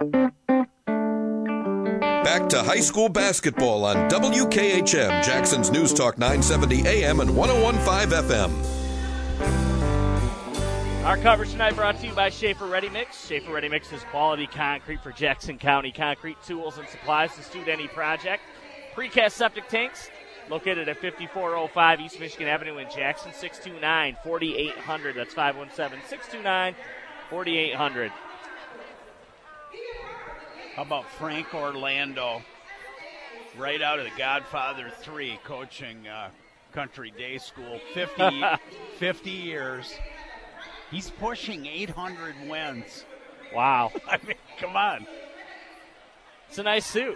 Back to high school basketball on WKHM, Jackson's News Talk 970 AM and 101.5 FM. Our coverage tonight brought to you by Schaefer Ready Mix. Schaefer Ready Mix is quality concrete for Jackson County concrete tools and supplies to suit any project. Precast septic tanks located at 5405 East Michigan Avenue in Jackson. 629-4800. That's 517-629-4800. How about Frank Orlando, right out of The Godfather 3, coaching Country Day School, 50 years. He's pushing 800 wins. Wow. I mean, come on. It's a nice suit.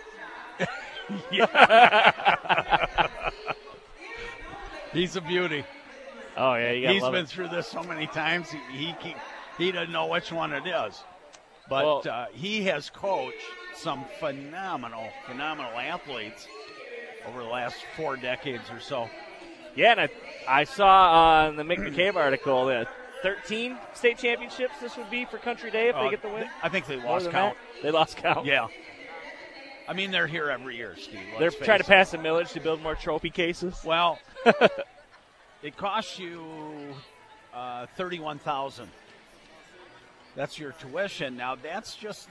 He's a beauty. Oh, yeah, he's been through this so many times, he doesn't know which one it is. But he has coached some phenomenal athletes over the last 4 decades or so. Yeah, and I saw in the Mick McCabe article that 13 state championships this would be for Country Day if they get the win. I think they lost count. They lost count. Yeah. I mean, they're here every year, Steve. They're trying to pass a millage to build more trophy cases. Well, it costs you $31,000. That's your tuition. Now, that's just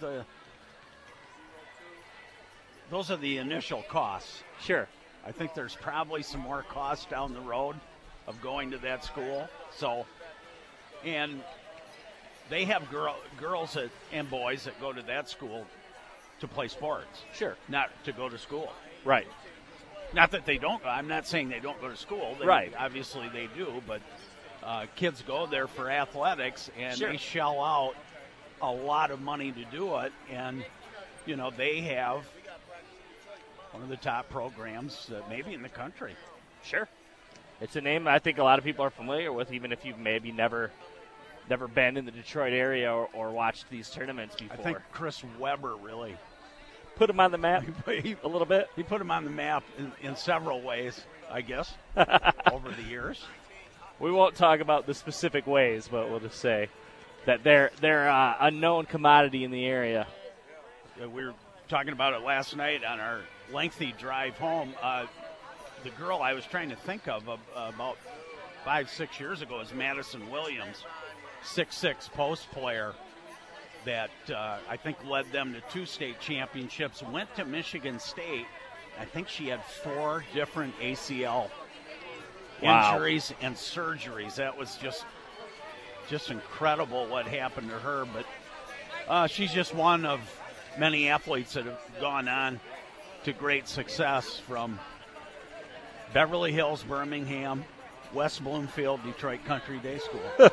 those are the initial costs. Sure. I think there's probably some more costs down the road of going to that school. So, and they have girls and boys that go to that school to play sports. Sure. Not to go to school. Right. Not that they don't. I'm not saying they don't go to school. Right. Obviously they do, but kids go there for athletics, and sure. They shell out a lot of money to do it. And, you know, they have one of the top programs maybe in the country. Sure. It's a name I think a lot of people are familiar with, even if you've maybe never been in the Detroit area or watched these tournaments before. I think Chris Webber really put him on the map a little bit. He put him on the map in several ways, I guess, over the years. We won't talk about the specific ways, but we'll just say that they're a known commodity in the area. We were talking about it last night on our lengthy drive home. The girl I was trying to think of about 5-6 years ago is Madison Williams, 6'6" post player that I think led them to 2 state championships, went to Michigan State. I think she had 4 different ACL injuries and surgeries. That was just incredible what happened to her. But she's just one of many athletes that have gone on to great success from Beverly Hills, Birmingham, West Bloomfield, Detroit Country Day School.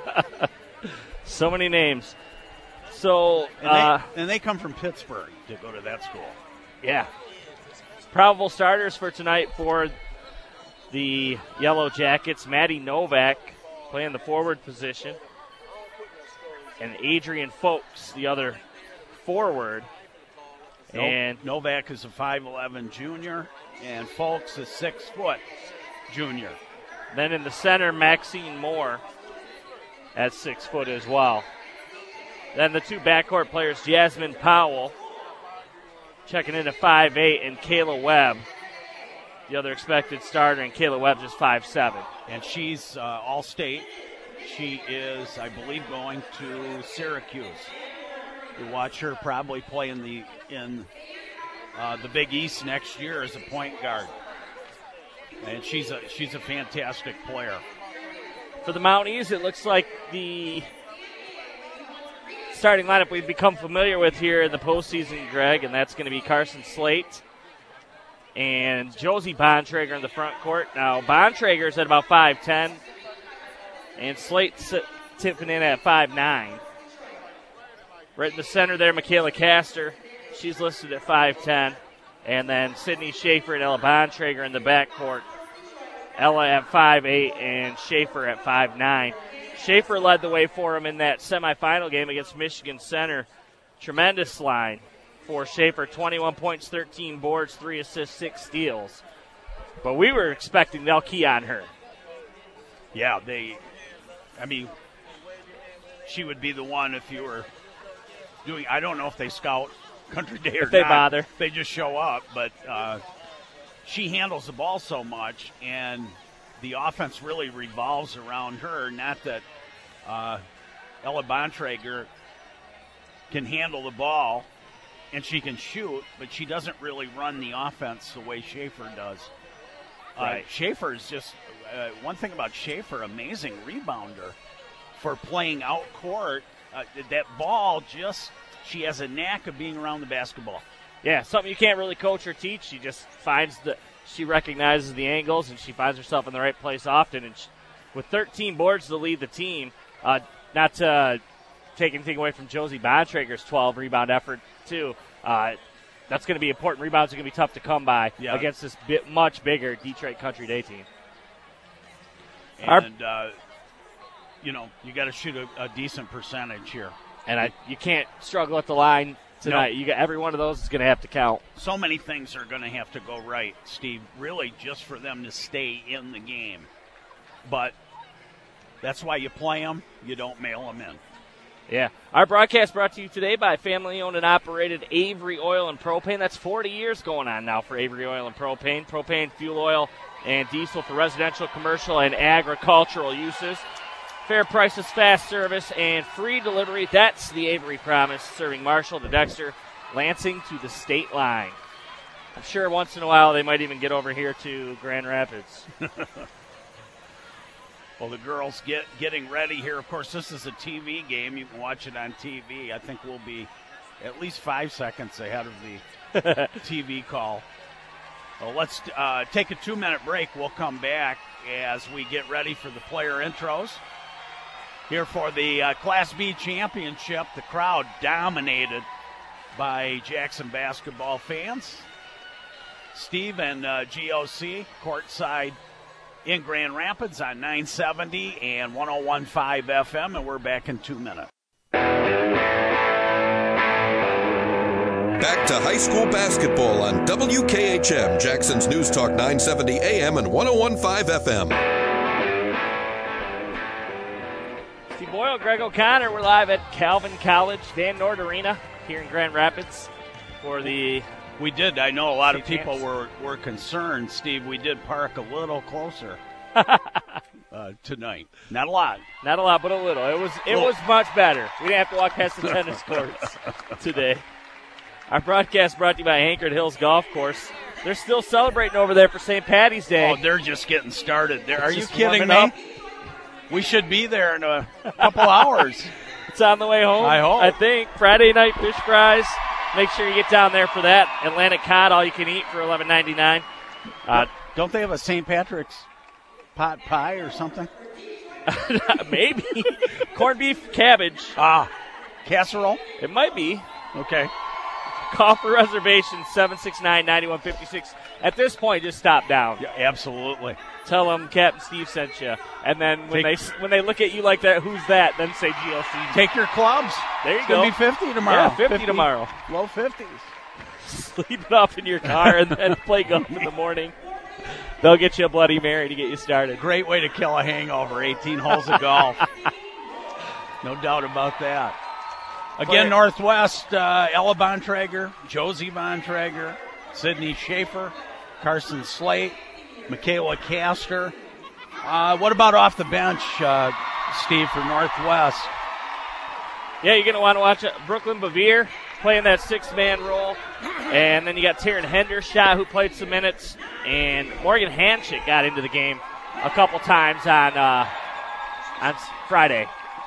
So many names. So and they come from Pittsburgh to go to that school. Yeah. Probable starters for tonight for the Yellow Jackets. Maddie Novak playing the forward position. And Adrian Folks, the other forward. And Novak is a 5'11" junior, and Folks is 6 foot junior. Then in the center, Maxine Moore at 6 foot as well. Then the 2 backcourt players, Jasmine Powell, checking in at 5'8", and Kayla Webb, the other expected starter, and Kayla Webb just 5'7". And she's all-state. She is, I believe, going to Syracuse. You watch her probably play in the Big East next year as a point guard. And she's a fantastic player. For the Mounties, it looks like the starting lineup we've become familiar with here in the postseason, Greg, and that's going to be Carson Slate and Josie Bontrager in the front court. Now, Bontrager's at about 5'10", and Slate's tipping in at 5'9". Right in the center there, Michaela Castor. She's listed at 5'10". And then Sydney Schaefer and Ella Bontrager in the backcourt. Ella at 5'8", and Schaefer at 5'9". Schaefer led the way for him in that semifinal game against Michigan Center. Tremendous line for Schaefer. 21 points, 13 boards, 3 assists, 6 steals. But we were expecting they'll key on her. Yeah, she would be the one if you were doing, I don't know if they scout Country Day or if they not, bother. they just show up. But she handles the ball so much, and the offense really revolves around her. Not that Ella Bontrager can handle the ball and she can shoot, but she doesn't really run the offense the way Schaefer does. Right. Schaefer is just one thing about Schaefer, amazing rebounder for playing out court. That ball she has a knack of being around the basketball. Yeah, something you can't really coach or teach. She just she recognizes the angles and she finds herself in the right place often. And with 13 boards to lead the team, not to take anything away from Josie Bontrager's 12 rebound effort too. That's going to be important. Rebounds are going to be tough to come by against this much bigger Detroit Country Day team. And, you got to shoot a decent percentage here. And you can't struggle at the line tonight. No. You got every one of those is going to have to count. So many things are going to have to go right, Steve, really just for them to stay in the game. But that's why you play them. You don't mail them in. Yeah. Our broadcast brought to you today by family-owned and operated Avery Oil and Propane. That's 40 years going on now for Avery Oil and Propane. Propane, fuel oil, and diesel for residential, commercial, and agricultural uses. Fair prices, fast service, and free delivery. That's the Avery Promise, serving Marshall to Dexter, Lansing to the state line. I'm sure once in a while they might even get over here to Grand Rapids. Well, the girls getting ready here. Of course, this is a TV game. You can watch it on TV. I think we'll be at least 5 seconds ahead of the TV call. Well, let's take a 2-minute break. We'll come back as we get ready for the player intros. Here for the Class B championship, the crowd dominated by Jackson basketball fans. Steve and GOC courtside in Grand Rapids on 970 and 101.5 FM, and we're back in 2 minutes. Back to high school basketball on WKHM, Jackson's News Talk 970 AM and 101.5 FM. Steve Boyle, Greg O'Connor. We're live at Calvin College, Dan Nord Arena here in Grand Rapids for the... We did. I know a lot of people were concerned, Steve. We did park a little closer tonight. Not a lot. Not a lot, but a little. It was much better. We didn't have to walk past the tennis courts today. Our broadcast brought to you by Hankered Hills Golf Course. They're still celebrating over there for St. Patty's Day. Oh, they're just getting started. Are you kidding me? We should be there in a couple hours. It's on the way home. I hope. I think. Friday night fish fries. Make sure you get down there for that. Atlantic cod, all you can eat for $11.99. Don't they have a St. Patrick's pot pie or something? Maybe. Corned beef, cabbage. Casserole? It might be. Okay. Call for reservations, 769-9156. At this point, just stop down. Yeah, absolutely. Tell them Captain Steve sent you. And then when they look at you like that, who's that? Then say GLC. Take your clubs. There you it's go. It's going to be 50 tomorrow. Yeah, 50 tomorrow. Low 50s. Sleep it off in your car and then play golf in the morning. They'll get you a Bloody Mary to get you started. Great way to kill a hangover, 18 holes of golf. No doubt about that. Again, Northwest, Ella Bontrager, Josie Bontrager, Sydney Schaefer, Carson Slate, Michaela Castor. What about off the bench, Steve, for Northwest? Yeah, you're going to want to watch Brooklyn Bevere playing that six-man role. And then you got Taryn Hendershot, who played some minutes. And Morgan Hanchik got into the game a couple times on Friday.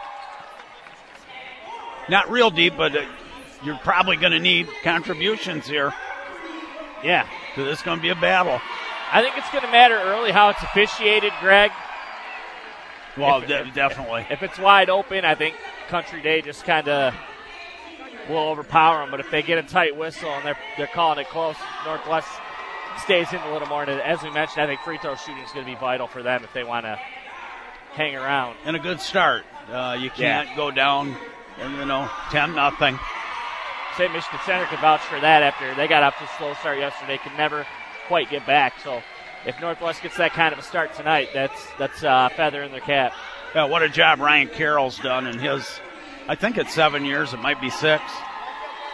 Not real deep, but you're probably going to need contributions here. Yeah. So this is going to be a battle. I think it's going to matter early how it's officiated, Greg. Well, definitely. If it's wide open, I think Country Day just kind of will overpower them. But if they get a tight whistle and they're calling it close, Northwest stays in a little more. And as we mentioned, I think free throw shooting is going to be vital for them if they want to hang around. And a good start. You can't go down, 10-0. St. Michigan Center could vouch for that after they got off to a slow start yesterday. Could never quite get back. So if Northwest gets that kind of a start tonight, that's a feather in their cap. Yeah, what a job Ryan Carroll's done in his, I think it's 7 years. It might be 6.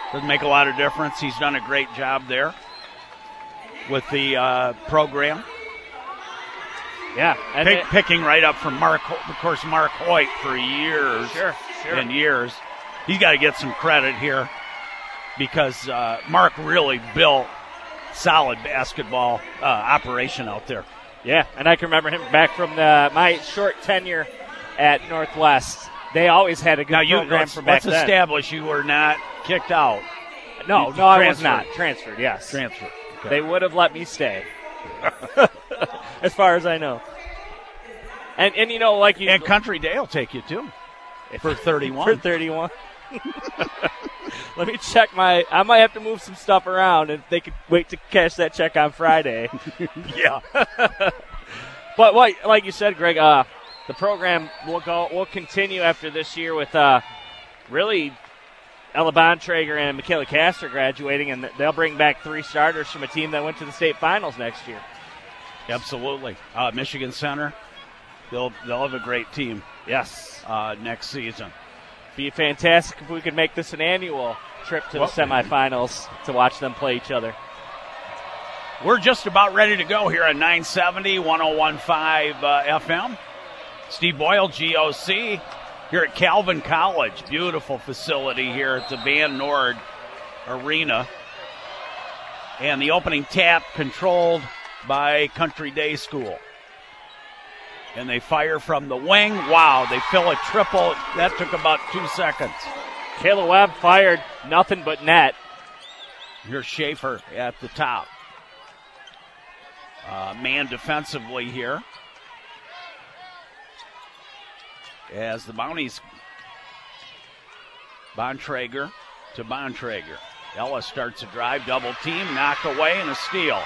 Doesn't make a lot of difference. He's done a great job there with the program. Yeah. And picking right up from Mark Hoyt for years and years. He's got to get some credit here because Mark really built solid basketball operation out there. Yeah, and I can remember him back from my short tenure at Northwest. They always had a good program from back then. Let's establish you were not kicked out. No, I was not. Transferred, yes. Transferred. Okay. They would have let me stay. As far as I know. And you know, like you... And Country Day will take you, too. For 31. For 31. Let me check I might have to move some stuff around if they could wait to cash that check on Friday. Yeah. But like you said, Greg, the program will continue after this year with really Ella Bontrager and Michaela Castor graduating, and they'll bring back 3 starters from a team that went to the state finals next year. Absolutely. Michigan Center, they'll have a great team. Yes. Next season. Be fantastic if we could make this an annual trip to the semifinals to watch them play each other. We're just about ready to go here on 970, 101.5 FM. Steve Boyle, GOC, here at Calvin College. Beautiful facility here at the Van Nord Arena. And the opening tap controlled by Country Day School. And they fire from the wing. Wow, they fill a triple. That took about 2 seconds. Kayla Webb fired nothing but net. Here's Schaefer at the top. Man defensively here. As the Mounties, Bontrager to Bontrager. Ella starts a drive, double team, knocked away, and a steal.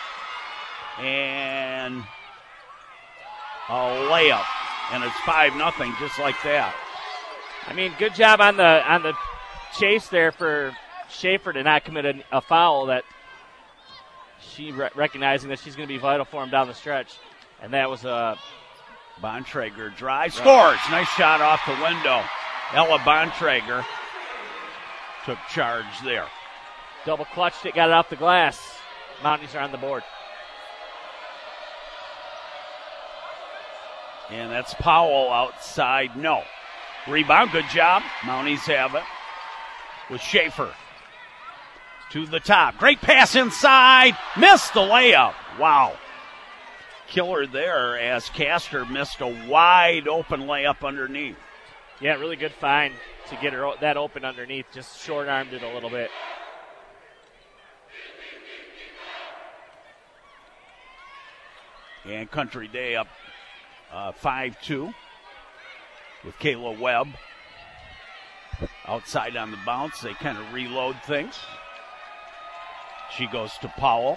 And a layup, and it's 5-0 just like that. I mean, good job on the chase there for Schaefer to not commit a foul that she recognizing that she's going to be vital for him down the stretch. And that was a Bontrager drive, scores. Nice shot off the window. Ella Bontrager took charge there. Double clutched it, got it off the glass. Mounties are on the board. And that's Powell outside. No. Rebound. Good job. Mounties have it with Schaefer. To the top. Great pass inside. Missed the layup. Wow. Killer there as Castor missed a wide open layup underneath. Yeah, really good find to get her that open underneath. Just short-armed it a little bit. And Country Day up 5-2 with Kayla Webb outside on the bounce. They kind of reload things. She goes to Powell.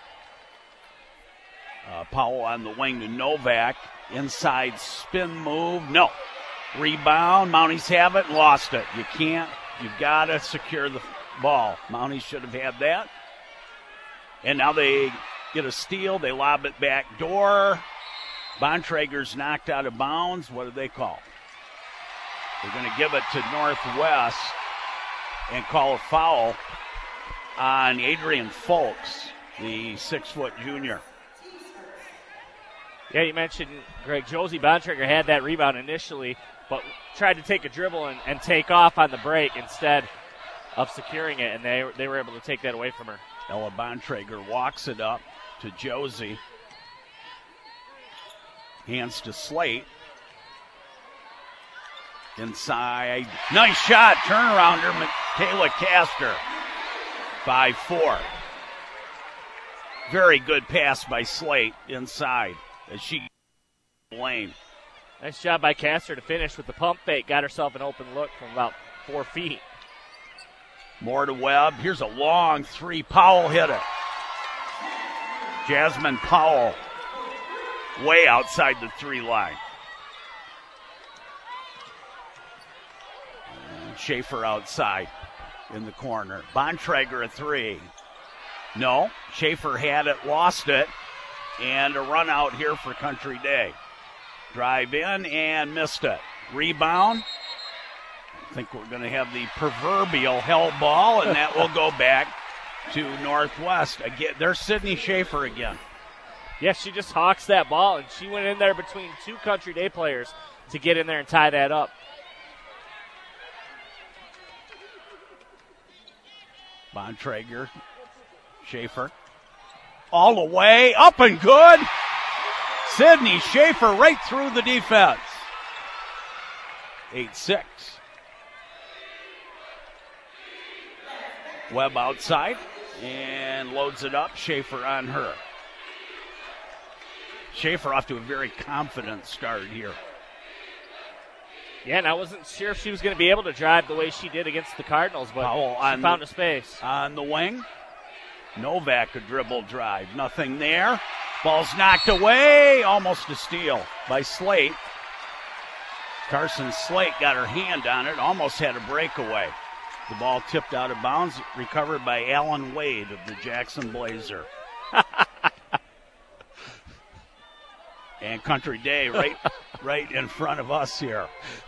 Powell on the wing to Novak. Inside spin move. No. Rebound. Mounties have it. Lost it. You can't. You've got to secure the ball. Mounties should have had that. And now they get a steal. They lob it back door. Bontrager's knocked out of bounds. What do they call? They're going to give it to Northwest and call a foul on Adrian Folks, the 6-foot junior. Yeah, you mentioned, Greg, Josie Bontrager had that rebound initially, but tried to take a dribble and take off on the break instead of securing it, and they were able to take that away from her. Ella Bontrager walks it up to Josie. Hands to Slate. Inside. Nice shot. Turnarounder. Michaela Castor. 5-4. Very good pass by Slate inside as she lane. Nice job by Castor to finish with the pump fake. Got herself an open look from about 4 feet. More to Webb. Here's a long three. Powell hit it. Jasmine Powell way outside the 3 line. And Schaefer outside in the corner. Bontrager a 3. No. Schaefer had it, lost it, and a run out here for Country Day. Drive in and missed it. Rebound. I think we're going to have the proverbial hell ball, and that will go back to Northwest. Again, there's Sydney Schaefer again. Yeah, she just hawks that ball, and she went in there between two Country Day players to get in there and tie that up. Bontrager, Schaefer, all the way, up and good. Sydney Schaefer right through the defense. 8-6. Webb outside and loads it up. Schaefer on her. Schaefer off to a very confident start here. Yeah, and I wasn't sure if she was going to be able to drive the way she did against the Cardinals, but she found a space. On the wing. Novak, a dribble drive. Nothing there. Ball's knocked away. Almost a steal by Slate. Carson Slate got her hand on it. Almost had a breakaway. The ball tipped out of bounds. Recovered by Alan Wade of the Jackson Blazer. And Country Day right in front of us here.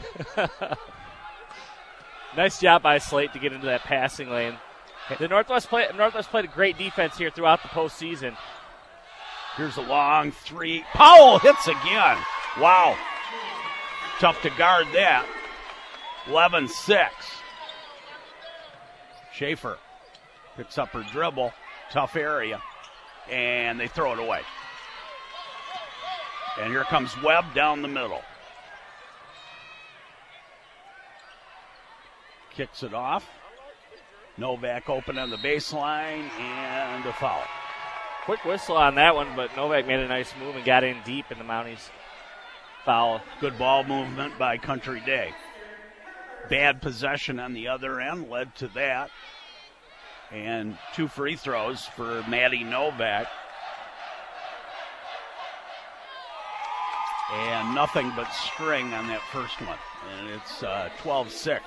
Nice job by Slate to get into that passing lane. The Northwest played a great defense here throughout the postseason. Here's a long three. Powell hits again. Wow. Tough to guard that. 11-6. Schaefer picks up her dribble. Tough area. And they throw it away. And here comes Webb down the middle. Kicks it off. Novak open on the baseline and a foul. Quick whistle on that one, but Novak made a nice move and got in deep in the Mounties foul. Good ball movement by Country Day. Bad possession on the other end led to that. And 2 free throws for Maddie Novak. And nothing but string on that first one. And it's 12-6.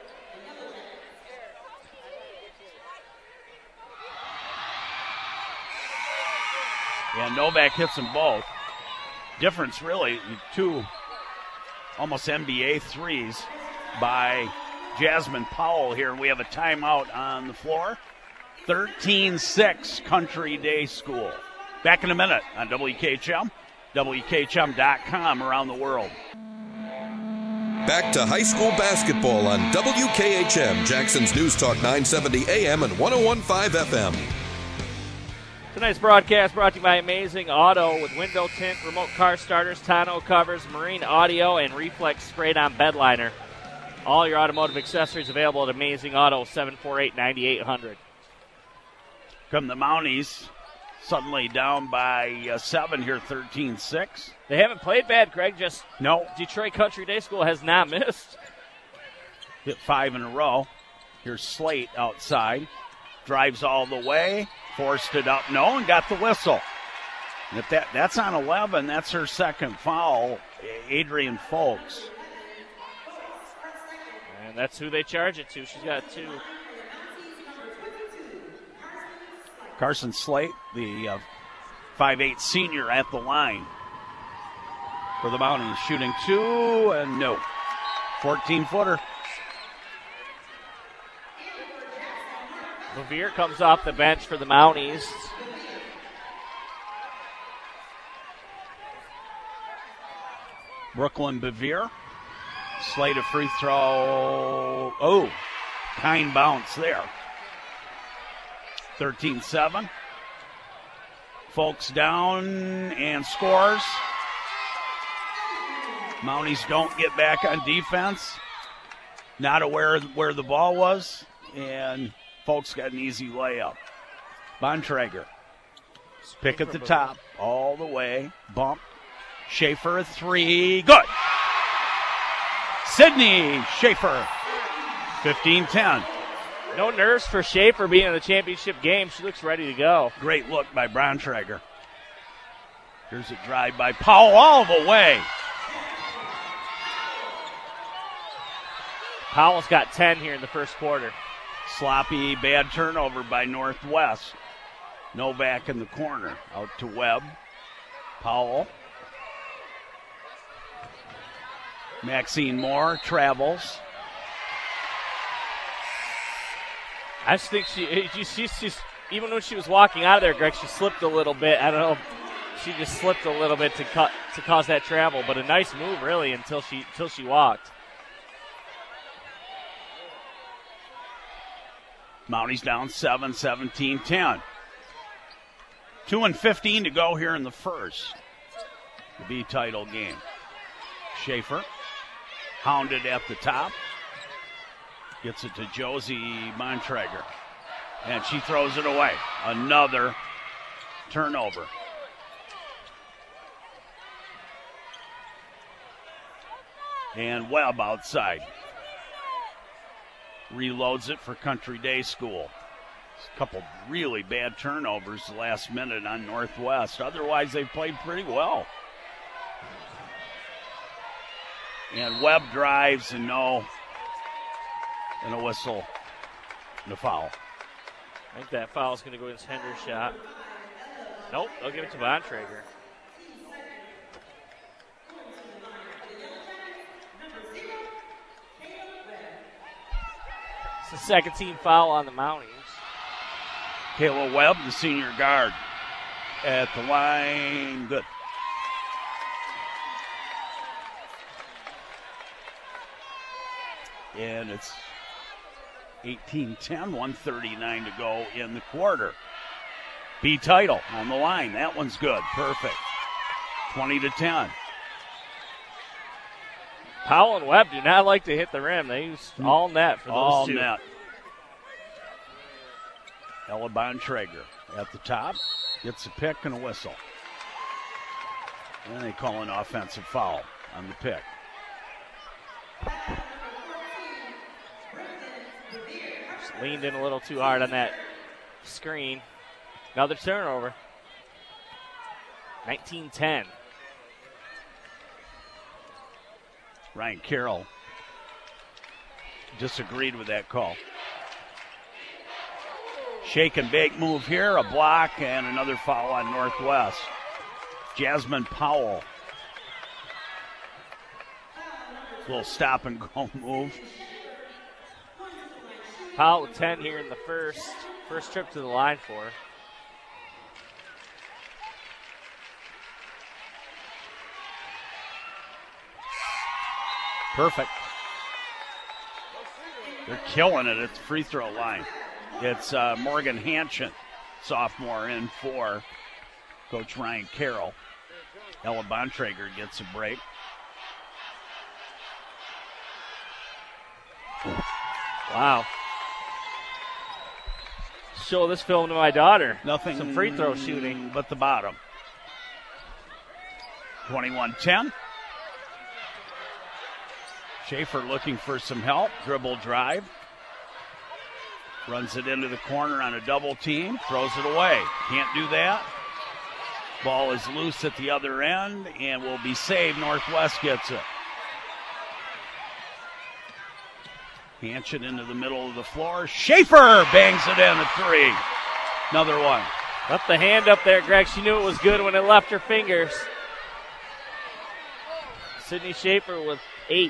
And Novak hits them both. Difference really, 2 almost NBA threes by Jasmine Powell here. We have a timeout on the floor. 13-6 Country Day School. Back in a minute on WKHM. WKHM.com around the world. Back to high school basketball on WKHM, Jackson's News Talk 970 AM and 101.5 FM. Tonight's broadcast brought to you by Amazing Auto with window tint, remote car starters, tonneau covers, marine audio, and reflex sprayed-on bed liner. All your automotive accessories available at Amazing Auto, 748-9800. Come the Mounties. Suddenly down by 7 here, 13-6. They haven't played bad, Craig. Just no. Detroit Country Day School has not missed. Hit 5 in a row. Here's Slate outside. Drives all the way. Forced it up. No, and got the whistle. And if that's on 11. That's her second foul, Adrian Folks. And that's who they charge it to. She's got 2. Carson Slate, the 5'8" senior at the line for the Mounties. Shooting 2 and no. 14-footer. Bevere comes off the bench for the Mounties. Brooklyn Bevere. Slate a free throw. Oh, kind bounce there. 13-7. Folks down and scores. Mounties don't get back on defense. Not aware where the ball was. And Folks got an easy layup. Bontrager. Pick at the top. All the way. Bump. Schaefer a 3. Good. Sydney Schaefer. 15-10. No nerves for Schaefer being in the championship game. She looks ready to go. Great look by Bontrager. Here's a drive by Powell all the way. Powell's got 10 here in the first quarter. Sloppy, bad turnover by Northwest. Novak in the corner. Out to Webb. Powell. Maxine Moore travels. I just think she's even when she was walking out of there, Greg, she slipped a little bit. I don't know. She just slipped a little bit to cause that travel, but a nice move really until she walked. Mounties down 7, 17-10. 2:15 to go here in the first. The B title game. Schaefer hounded at the top. Gets it to Josie Bontrager. And she throws it away. Another turnover. And Webb outside. Reloads it for Country Day School. A couple really bad turnovers the last minute on Northwest. Otherwise, they've played pretty well. And Webb drives and a whistle and a foul. I think that foul is going to go against Hendershot. Nope, they'll give it to Bontrager. It's the second team foul on the Mounties. Kayla Webb, the senior guard, at the line. Good. And it's 18-10, 1:39 to go in the quarter. B title on the line. That one's good. Perfect. 20-10. Powell and Webb do not like to hit the rim. They use all net for those all two. All net. Ella Bontrager at the top. Gets a pick and a whistle. And they call an offensive foul on the pick. Just leaned in a little too hard on that screen. Another turnover. 19-10. Ryan Carroll disagreed with that call. Shake and bake move here, a block, and another foul on Northwest. Jasmine Powell. Little stop and go move. Powell with 10 here in the first trip to the line for her. Perfect. They're killing it at the free throw line. It's Morgan Hanshin, sophomore, in for Coach Ryan Carroll. Ella Bontrager gets a break. Wow. Show this film to my daughter. Nothing. Some free throw shooting. But the bottom. 21-10. Schaefer looking for some help. Dribble drive. Runs it into the corner on a double team. Throws it away. Can't do that. Ball is loose at the other end and will be saved. Northwest gets it. Hanshin into the middle of the floor. Schaefer bangs it in at three. Another one. Left the hand up there, Greg. She knew it was good when it left her fingers. Sydney Schaefer with 8.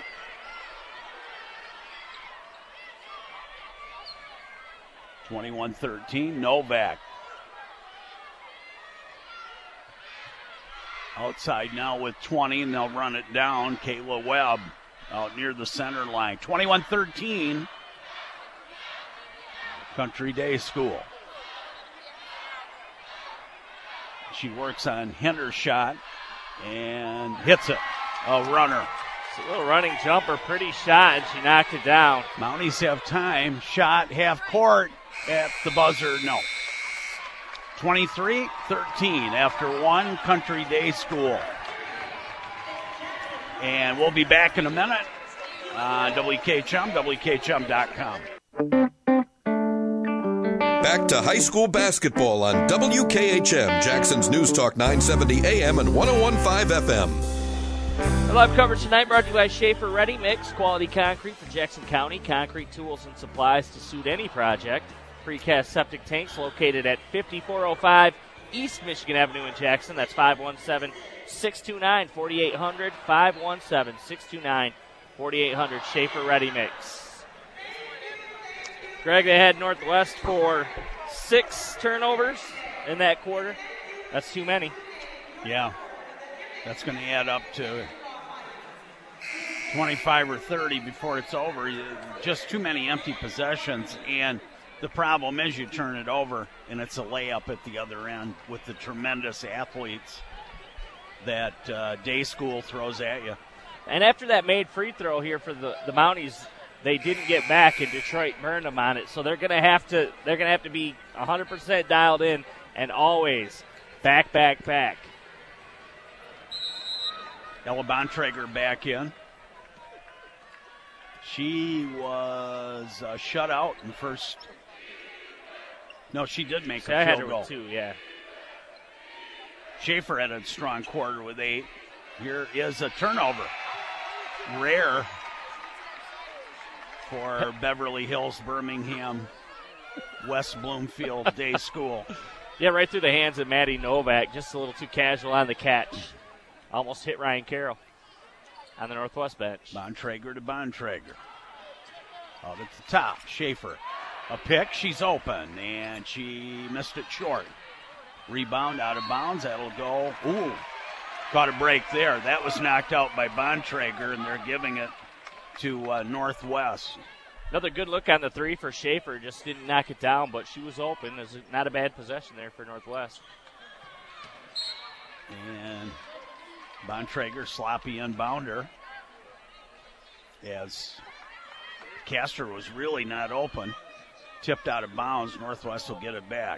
(21-13). Novak. Outside now with 20, and they'll run it down. Kayla Webb out near the center line. 21-13. Country Day School. She works on Hendershot and hits it. A runner. It's a little running jumper, pretty shot, and she knocked it down. Mounties have time. Shot half court at the buzzer. No. 23-13 after one. Country Day School. And we'll be back in a minute on WKHM, WKHM.com. Back to high school basketball on WKHM, Jackson's News Talk 970 AM and 101.5 FM. Our live coverage tonight brought to you by Schaefer Ready Mix, quality concrete for Jackson County. Concrete tools and supplies to suit any project. Precast septic tanks located at 5405 East Michigan Avenue in Jackson. That's 517-629-4800, 517-629-4800, Schaefer Ready Mix. Greg, they had Northwest for 6 turnovers in that quarter. That's too many. Yeah, that's going to add up to 25 or 30 before it's over. Just too many empty possessions, and the problem is you turn it over, and it's a layup at the other end with the tremendous athletes that Day School throws at you. And after that made free throw here for the Mounties, they didn't get back, and Detroit burned them on it. So they're going to have to be 100% dialed in and always back. Ella Bontrager back in. She was shut out in the first. No, she did make a field I had her goal. with 2, yeah. Schaefer had a strong quarter with 8. Here is a turnover. Rare for Beverly Hills, Birmingham, West Bloomfield Day School. Yeah, right through the hands of Maddie Novak. Just a little too casual on the catch. Almost hit Ryan Carroll on the Northwest bench. Bontrager to Bontrager. Out at the top, Schaefer. A pick, she's open, and she missed it short. Rebound out of bounds, that'll go. Ooh, caught a break there. That was knocked out by Bontrager, and they're giving it to Northwest. Another good look on the 3 for Schaefer. Just didn't knock it down, but she was open. It's not a bad possession there for Northwest. And Bontrager sloppy inbounder as Castor was really not open. Tipped out of bounds. Northwest will get it back.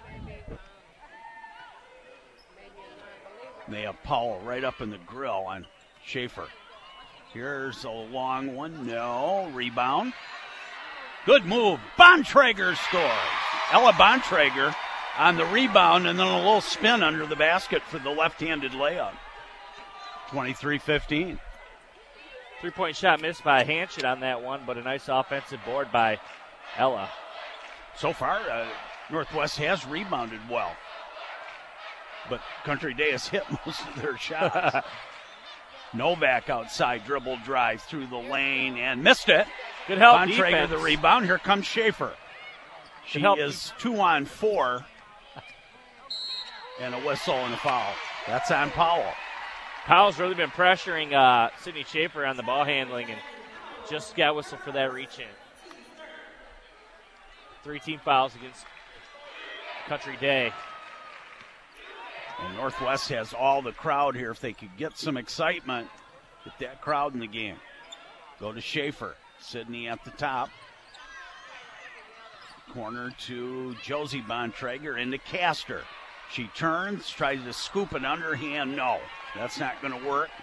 They have Powell right up in the grill on Schaefer. Here's a long one. No. Rebound. Good move. Bontrager scores. Ella Bontrager on the rebound and then a little spin under the basket for the left-handed layup. 23-15. 3-point shot missed by Hanchett on that one, but a nice offensive board by Ella. So far, Northwest has rebounded well. But Country Day has hit most of their shots. Novak outside, dribble drive through the lane and missed it. Good help Bontrager defense. the rebound. Here comes Schaefer. She is 2 on 4. And a whistle and a foul. That's on Powell. Powell's really been pressuring Sydney Schaefer on the ball handling and just got whistled for that reach in. 3 team fouls against Country Day. And Northwest has all the crowd here. If they could get some excitement, get that crowd in the game. Go to Schaefer. Sydney at the top. Corner to Josie Bontrager into Castor. She turns, tries to scoop an underhand. No, that's not going to work.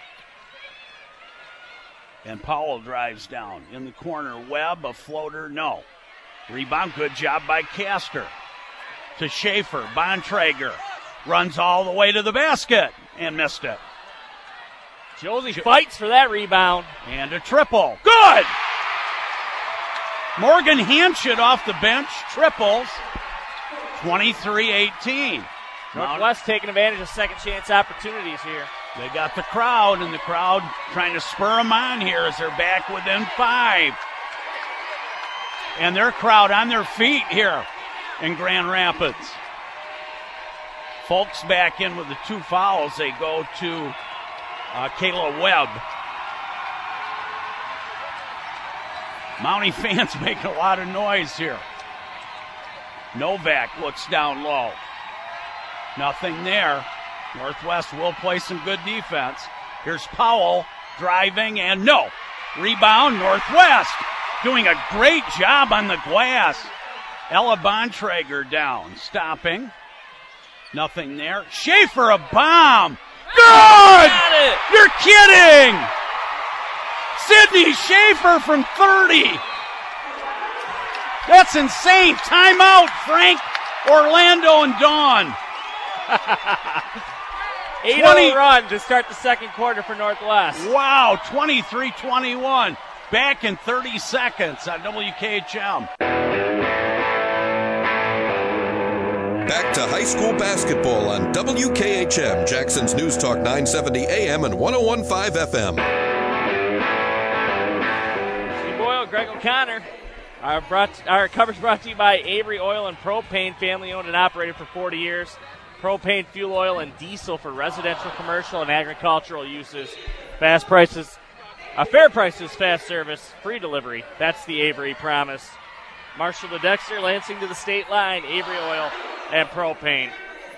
And Powell drives down. In the corner, Webb, a floater, no. Rebound, good job by Castor. To Schaefer, Bontrager. Runs all the way to the basket and missed it. Josie fights for that rebound. And a triple. Good! Morgan Hanchett off the bench, triples. 23-18. Northwest taking advantage of second chance opportunities here. They got the crowd, and the crowd trying to spur them on here as they're back within 5. And their crowd on their feet here in Grand Rapids. Folks back in with the 2 fouls. They go to Kayla Webb. Mountie fans making a lot of noise here. Novak looks down low. Nothing there. Northwest will play some good defense. Here's Powell driving and no. Rebound, Northwest doing a great job on the glass. Ella Bontrager down, stopping. Nothing there. Schaefer, a bomb. Good! You're kidding! Sydney Schaefer from 30. That's insane. Timeout, Frank, Orlando, and Dawn. 8-0 run to start the second quarter for Northwest. Wow, 23-21. Back in 30 seconds on WKHM. Back to high school basketball on WKHM, Jackson's News Talk 970 AM and 101.5 FM. Steve Boyle, Greg O'Connor Our coverage brought to you by Avery Oil and Propane, family owned and operated for 40 years. Propane, fuel oil, and diesel for residential, commercial, and agricultural uses. Fair prices, fast service, free delivery. That's the Avery promise. Marshall to Dexter, Lansing to the state line. Avery Oil and Propane.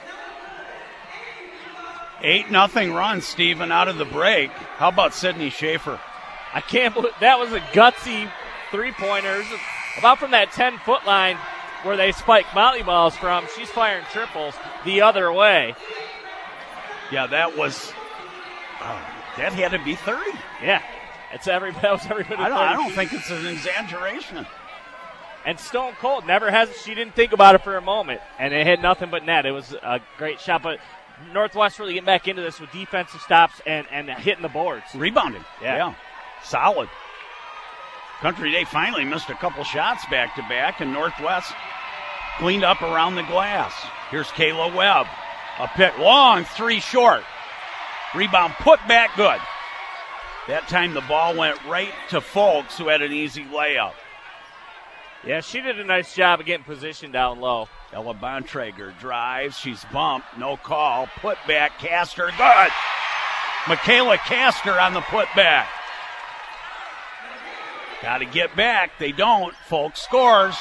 8-0 run, Stephen, out of the break. How about Sydney Schaefer? I can't believe that was a gutsy three-pointers. About from that 10-foot line where they spike volleyballs from, she's firing triples the other way. Yeah, that was that had to be 30. Yeah, that was every bit of 30. I don't think it's an exaggeration. And Stone Cold she didn't think about it for a moment, and it hit nothing but net. It was a great shot, but Northwest really getting back into this with defensive stops and hitting the boards. Rebounding. Yeah. Solid. Country Day finally missed a couple shots back-to-back, and Northwest cleaned up around the glass. Here's Kayla Webb. A pick, long, 3 short. Rebound put back good. That time the ball went right to Folks, who had an easy layup. Yeah, she did a nice job of getting positioned down low. Ella Bontrager drives. She's bumped. No call. Put back. Castor. Good. Michaela Castor on the putback. Got to get back. They don't. Folks scores.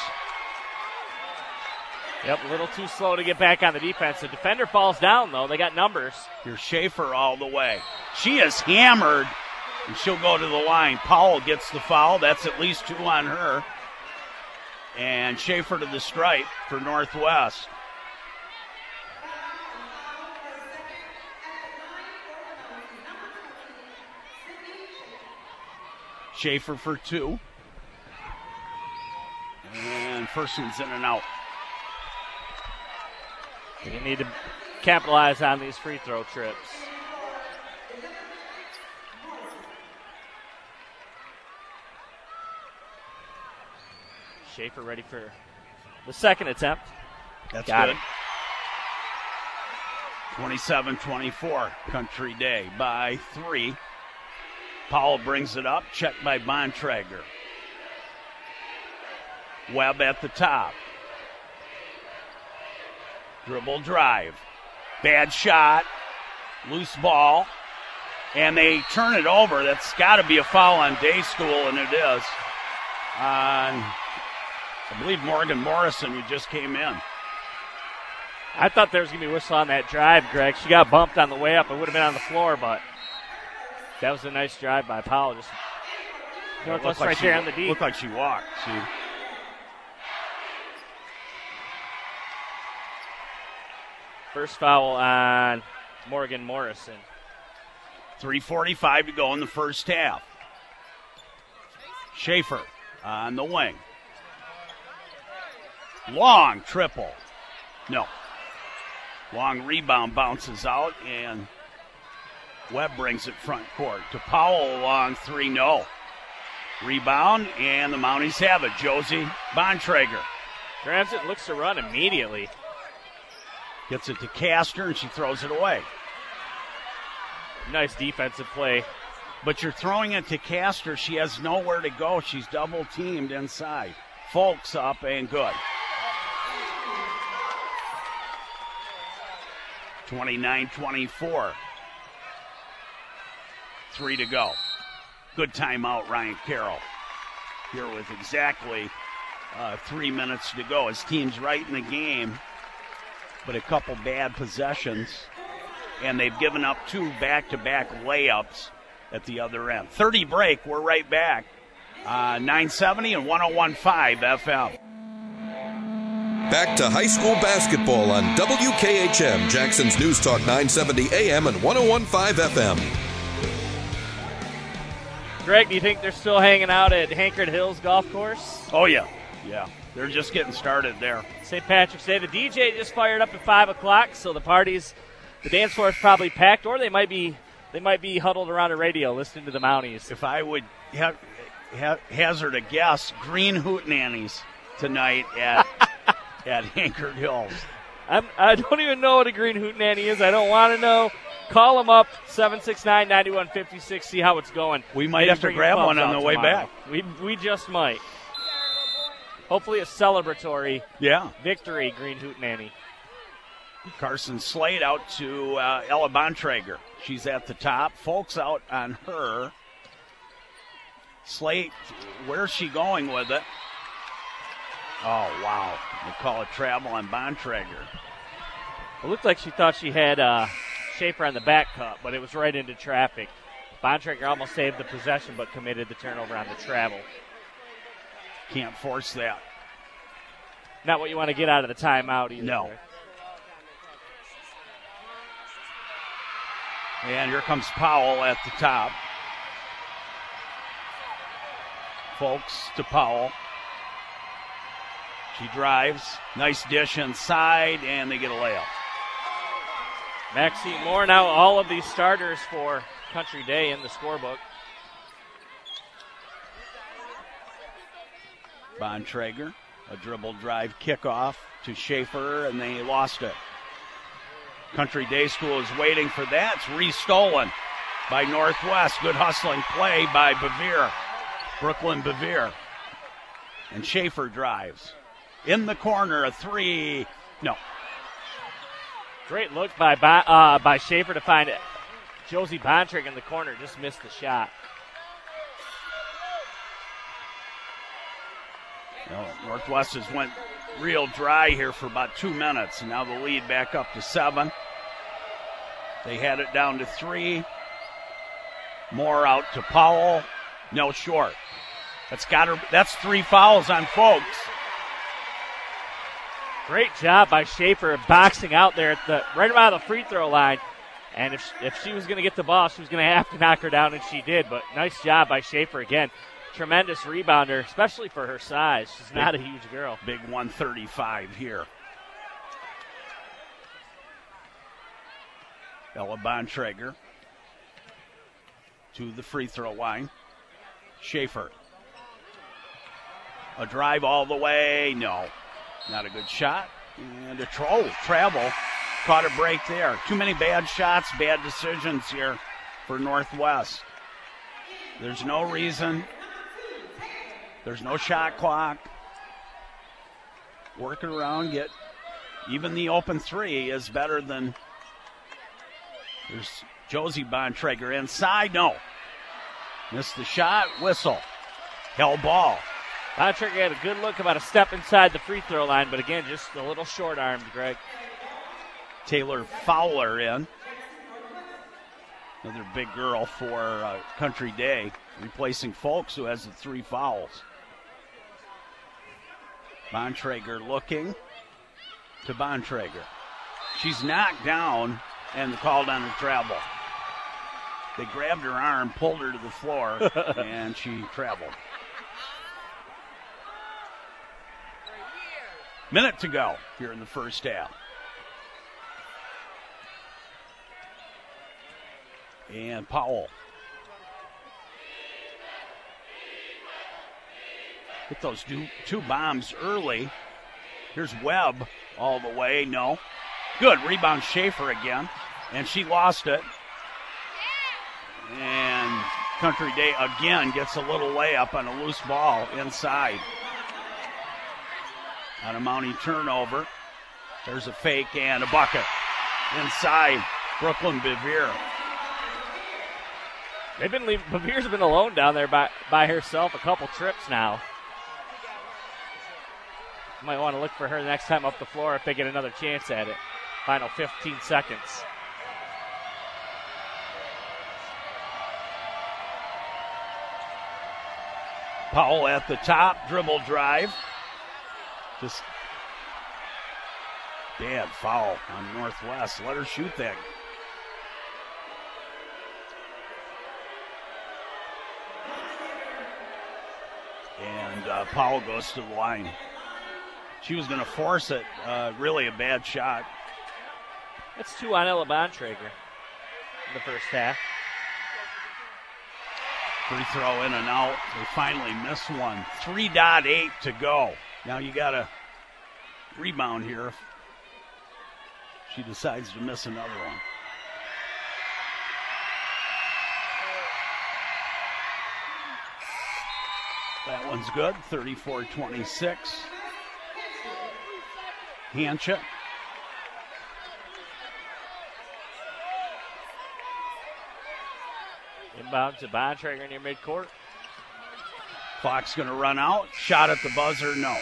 Yep, a little too slow to get back on the defense. The defender falls down, though. They got numbers. Here's Schaefer all the way. She is hammered, and she'll go to the line. Powell gets the foul. That's at least 2 on her. And Schaefer to the stripe for Northwest. Schaefer for 2. And first one's in and out. You need to capitalize on these free throw trips. Schaefer ready for the second attempt. That's Got good. 27-24, Country Day by 3. Powell brings it up, checked by Bontrager. Webb at the top. Dribble drive. Bad shot. Loose ball. And they turn it over. That's got to be a foul on Day School, and it is. On, I believe, Morgan Morrison, who just came in. I thought there was going to be a whistle on that drive, Greg. She got bumped on the way up. It would have been on the floor, but that was a nice drive by Powell. Just Northwest right there on the D. Looked like she walked, see. First foul on Morgan Morrison. 3:45 to go in the first half. Schaefer on the wing. Long triple. No. Long rebound bounces out, and Webb brings it front court. To Powell, long 3, no. Rebound, and the Mounties have it. Josie Bontrager. Grabs it, looks to run immediately. Gets it to Castor, and she throws it away. Nice defensive play. But you're throwing it to Castor. She has nowhere to go. She's double-teamed inside. Folks up and good. 29-24. 3 to go. Good timeout, Ryan Carroll. Here with exactly 3 minutes to go. His team's right in the game, but a couple bad possessions, and they've given up 2 back-to-back layups at the other end. 30 break. We're right back. 970 and 101.5 FM. Back to high school basketball on WKHM, Jackson's News Talk 970 AM and 101.5 FM. Greg, do you think they're still hanging out at Hankard Hills Golf Course? Oh, yeah. Yeah. They're just getting started there. St. Patrick's Day. The DJ just fired up at 5 o'clock, so the dance floor is probably packed, or they might be huddled around a radio listening to the Mounties. If I would hazard a guess, green hootenannies tonight at Hankard Hills. I don't even know what a green hootenanny is. I don't want to know. Call them up, 769-9156, see how it's going. We might have to grab one on the way back. We just might. hopefully a celebratory Yeah. victory, Green Hootenanny. Carson Slade out to Ella Bontrager. She's at the top. Folks out on her. Slade, where's she going with it? Oh, wow. They call it travel on Bontrager. It looked like she thought she had Schaefer on the back cut, but it was right into traffic. Bontrager almost saved the possession, but committed the turnover on the travel. Can't force that. Not what you want to get out of the timeout either. No. Right? And here comes Powell at the top. Folks to Powell. She drives. Nice dish inside, and they get a layup. Maxine Moore, now all of these starters for Country Day in the scorebook. Bontrager, a dribble drive kickoff to Schaefer, and they lost it. Country Day School is waiting for that. It's re-stolen by Northwest. Good hustling play by Bevere. Brooklyn Bevere. And Schaefer drives. In the corner, a three. No. Great look by Schaefer to find it. Josie Bontrager in the corner, just missed the shot. No, Northwest has went real dry here for about 2 minutes, and now the lead back up to 7. They had it down to 3. Moore out to Powell. No, short. That's 3 fouls on Folks. Great job by Schaefer boxing out there at right around the free throw line. And if she was going to get the ball, she was going to have to knock her down, and she did. But nice job by Schaefer again. Tremendous rebounder, especially for her size. She's not a huge girl. Big 135 here. Ella Bontrager to the free throw line. Schaefer. A drive all the way. No. Not a good shot. And a travel. Caught a break there. Too many bad shots, bad decisions here for Northwest. There's no reason. There's no shot clock. Work it around, get even the open three is better than. There's Josie Bontrager inside. No. Missed the shot. Whistle. Hell ball. Bontrager had a good look, about a step inside the free throw line, but again, just a little short-armed, Greg. Taylor Fowler in. Another big girl for Country Day, replacing Folks, who has the 3 fouls. Bontrager looking to Bontrager. She's knocked down and called on her travel. They grabbed her arm, pulled her to the floor, and she traveled. Minute to go here in the first half. And Powell. Hit those two bombs early. Here's Webb all the way. No. Good. Rebound Schaefer again. And she lost it. And Country Day again gets a little layup on a loose ball inside. On a Mountie turnover. There's a fake and a bucket. Inside, Brooklyn Bevere. Bevere's been alone down there by herself a couple trips now. Might want to look for her the next time up the floor if they get another chance at it. Final 15 seconds. Powell at the top, dribble drive. Just bad foul on Northwest. Let her shoot that. And Powell goes to the line. She was going to force it. Really a bad shot. That's 2 on Ella Bontrager in the first half. Free throw in and out. They finally miss one. 3.8 to go. Now you got to rebound here if she decides to miss another one. That one's good. 34-26. Hancha. Inbound to Bontrager near midcourt. Clock's going to run out. Shot at the buzzer, no.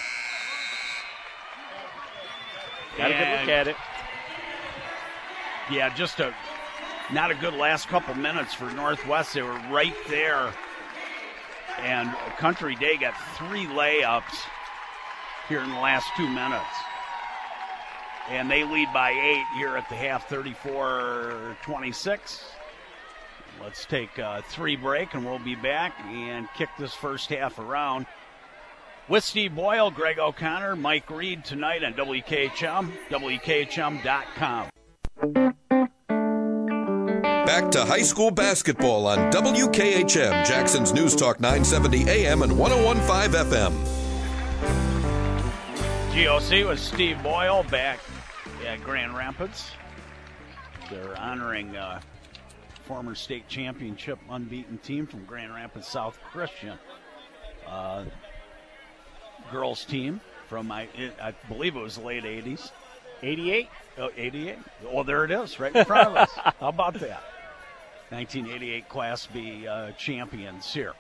Got a good look at it. Yeah, just not a good last couple minutes for Northwest. They were right there. And Country Day got 3 layups here in the last 2 minutes. And they lead by 8 here at the half, 34-26. Let's take a 3 break, and we'll be back and kick this first half around with Steve Boyle, Greg O'Connor, Mike Reed tonight on WKHM, WKHM.com. Back to high school basketball on WKHM, Jackson's News Talk 970 AM and 101.5 FM. GOC with Steve Boyle back at Grand Rapids. They're honoring former state championship unbeaten team from Grand Rapids South Christian. Girls team from, I believe it was the late 80s. 88? Oh, 88? Well, there it is, right in front of us. How about that? 1988 Class B champions here.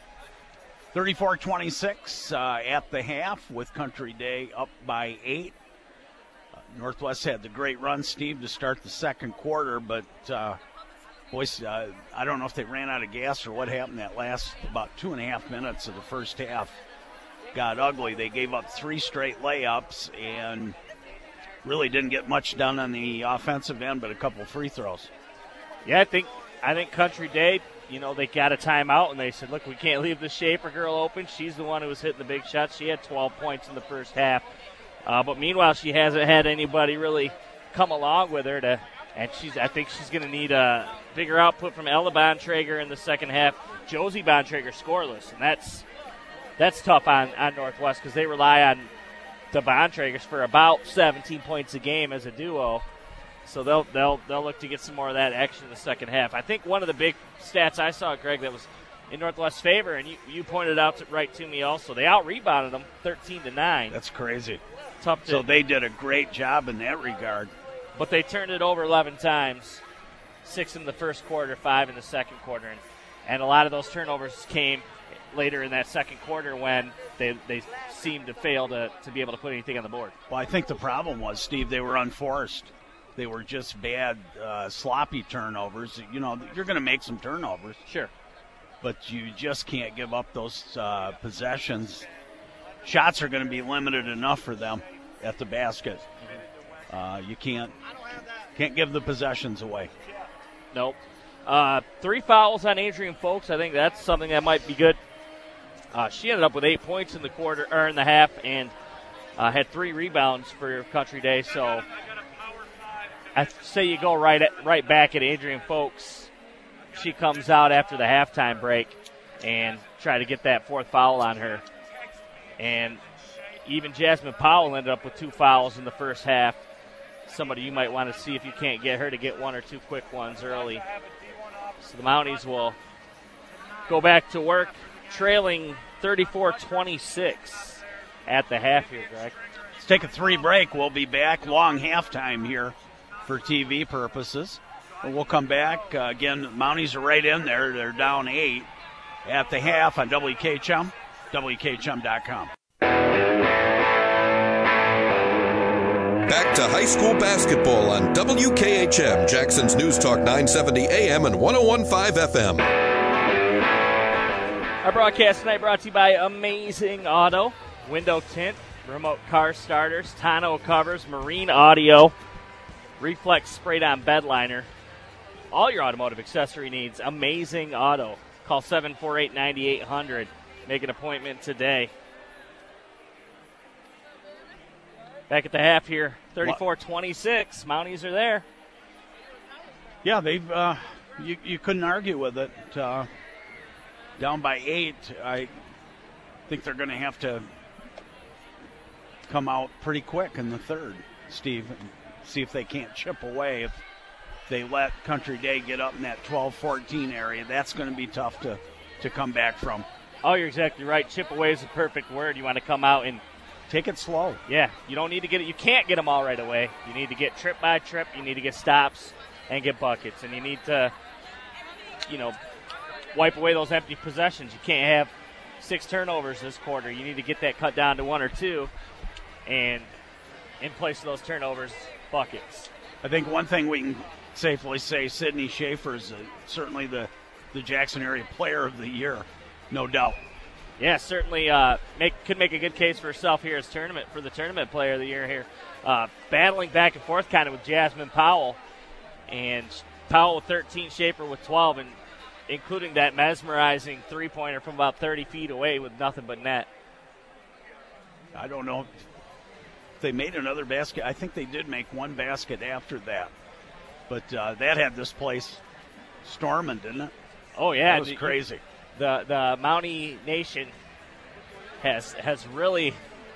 34-26 at the half with Country Day up by 8. Northwest had the great run, Steve, to start the second quarter, but boys, I don't know if they ran out of gas or what happened. That last about 2.5 minutes of the first half got ugly. They gave up 3 straight layups and really didn't get much done on the offensive end, but a couple free throws. Yeah, I think Country Day, they got a timeout, and they said, look, we can't leave the Schaefer girl open. She's the one who was hitting the big shots. She had 12 points in the first half. But meanwhile, she hasn't had anybody really come along with her and I think she's going to need a bigger output from Ella Bontrager in the second half. Josie Bontrager scoreless, and that's tough on Northwest because they rely on the Bontragers for about 17 points a game as a duo. So they'll look to get some more of that action in the second half. I think one of the big stats I saw, Greg, that was in Northwest's favor, and you pointed out right to me also, they out-rebounded them 13-9. That's crazy. Tough to, so they did a great job in that regard. But they turned it over 11 times, 6 in the first quarter, 5 in the second quarter. And a lot of those turnovers came later in that second quarter when they seemed to fail to be able to put anything on the board. Well, I think the problem was, Steve, they were unforced. They were just bad, sloppy turnovers. You're going to make some turnovers. Sure. But you just can't give up those possessions. Shots are going to be limited enough for them at the basket. You can't give the possessions away. Nope. 3 fouls on Adrian Folks. I think that's something that might be good. She ended up with 8 points in the half, and had 3 rebounds for Country Day. So I say you go right back at Adrian Folks. She comes out after the halftime break and try to get that 4th foul on her. And even Jasmine Powell ended up with 2 fouls in the first half. Somebody you might want to see if you can't get her to get 1 or 2 quick ones early. So the Mounties will go back to work, trailing 34-26 at the half here, Greg. Let's take a 3 break. We'll be back. Long halftime here for TV purposes. And we'll come back. Again, Mounties are right in there. They're down 8 at the half on WKHM, WKHM.com. Back to high school basketball on WKHM, Jackson's News Talk 970 AM and 101.5 FM. Our broadcast tonight brought to you by Amazing Auto, window tint, remote car starters, tonneau covers, marine audio, reflex sprayed-on bed liner. All your automotive accessory needs, Amazing Auto. Call 748-9800. Make an appointment today. Back at the half here, 34-26. Mounties are there. Yeah, they've you couldn't argue with it. Down by 8, I think they're going to have to come out pretty quick in the third, Steve, and see if they can't chip away. If they let Country Day get up in that 12-14 area, that's going to be tough to come back from. Oh, you're exactly right. Chip away is the perfect word. You want to come out and take it slow. Yeah, you don't need to get it. You can't get them all right away. You need to get trip by trip. You need to get stops and get buckets. And you need to, wipe away those empty possessions. You can't have 6 turnovers this quarter. You need to get that cut down to 1 or 2. And in place of those turnovers, buckets. I think one thing we can safely say, Sydney Schaefer is certainly the Jackson area player of the year, no doubt. Yeah, certainly could make a good case for herself here as for the tournament player of the year here. Battling back and forth kind of with Jasmine Powell. And Powell with 13, Schaefer with 12, and including that mesmerizing three-pointer from about 30 feet away with nothing but net. I don't know if they made another basket. I think they did make one basket after that. But that had this place storming, didn't it? Oh, yeah. It was crazy. The Mountie Nation has really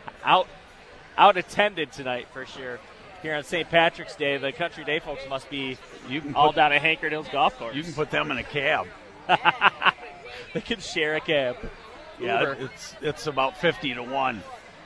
out-attended tonight for sure. Here on St. Patrick's Day, the Country Day folks must be all down at Hanford Hills Golf Course. You can put them in a cab. They can share a cab. Yeah, it's about 50-1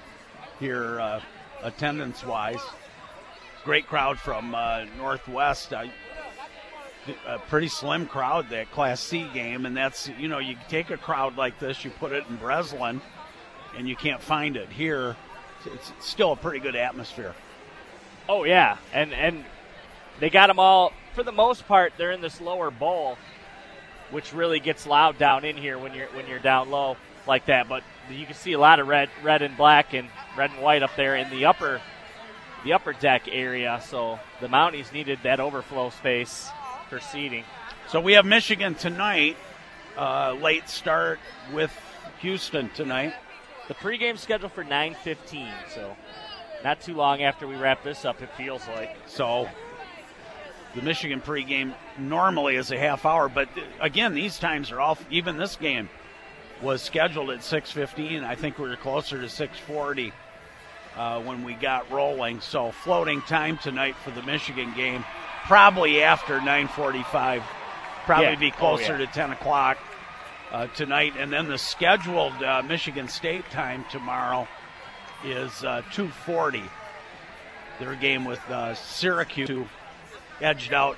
here attendance-wise. Great crowd from Northwest. A pretty slim crowd, that Class C game, and that's, you take a crowd like this, you put it in Breslin, and you can't find it. Here, it's still a pretty good atmosphere. Oh, yeah, and they got them all, for the most part, they're in this lower bowl, which really gets loud down in here when you're down low like that. But you can see a lot of red and black and red and white up there in the upper deck area. So the Mounties needed that overflow space for seating. So we have Michigan tonight, late start with Houston tonight. The pregame scheduled for 9:15, so not too long after we wrap this up, it feels like. So the Michigan pregame normally is a half hour, but again, these times are off. Even this game was scheduled at 6:15. I think we were closer to 6:40 when we got rolling. So floating time tonight for the Michigan game, probably after 9:45, be closer to 10 o'clock tonight. And then the scheduled Michigan State time tomorrow is 2:40. Their game with Syracuse, who edged out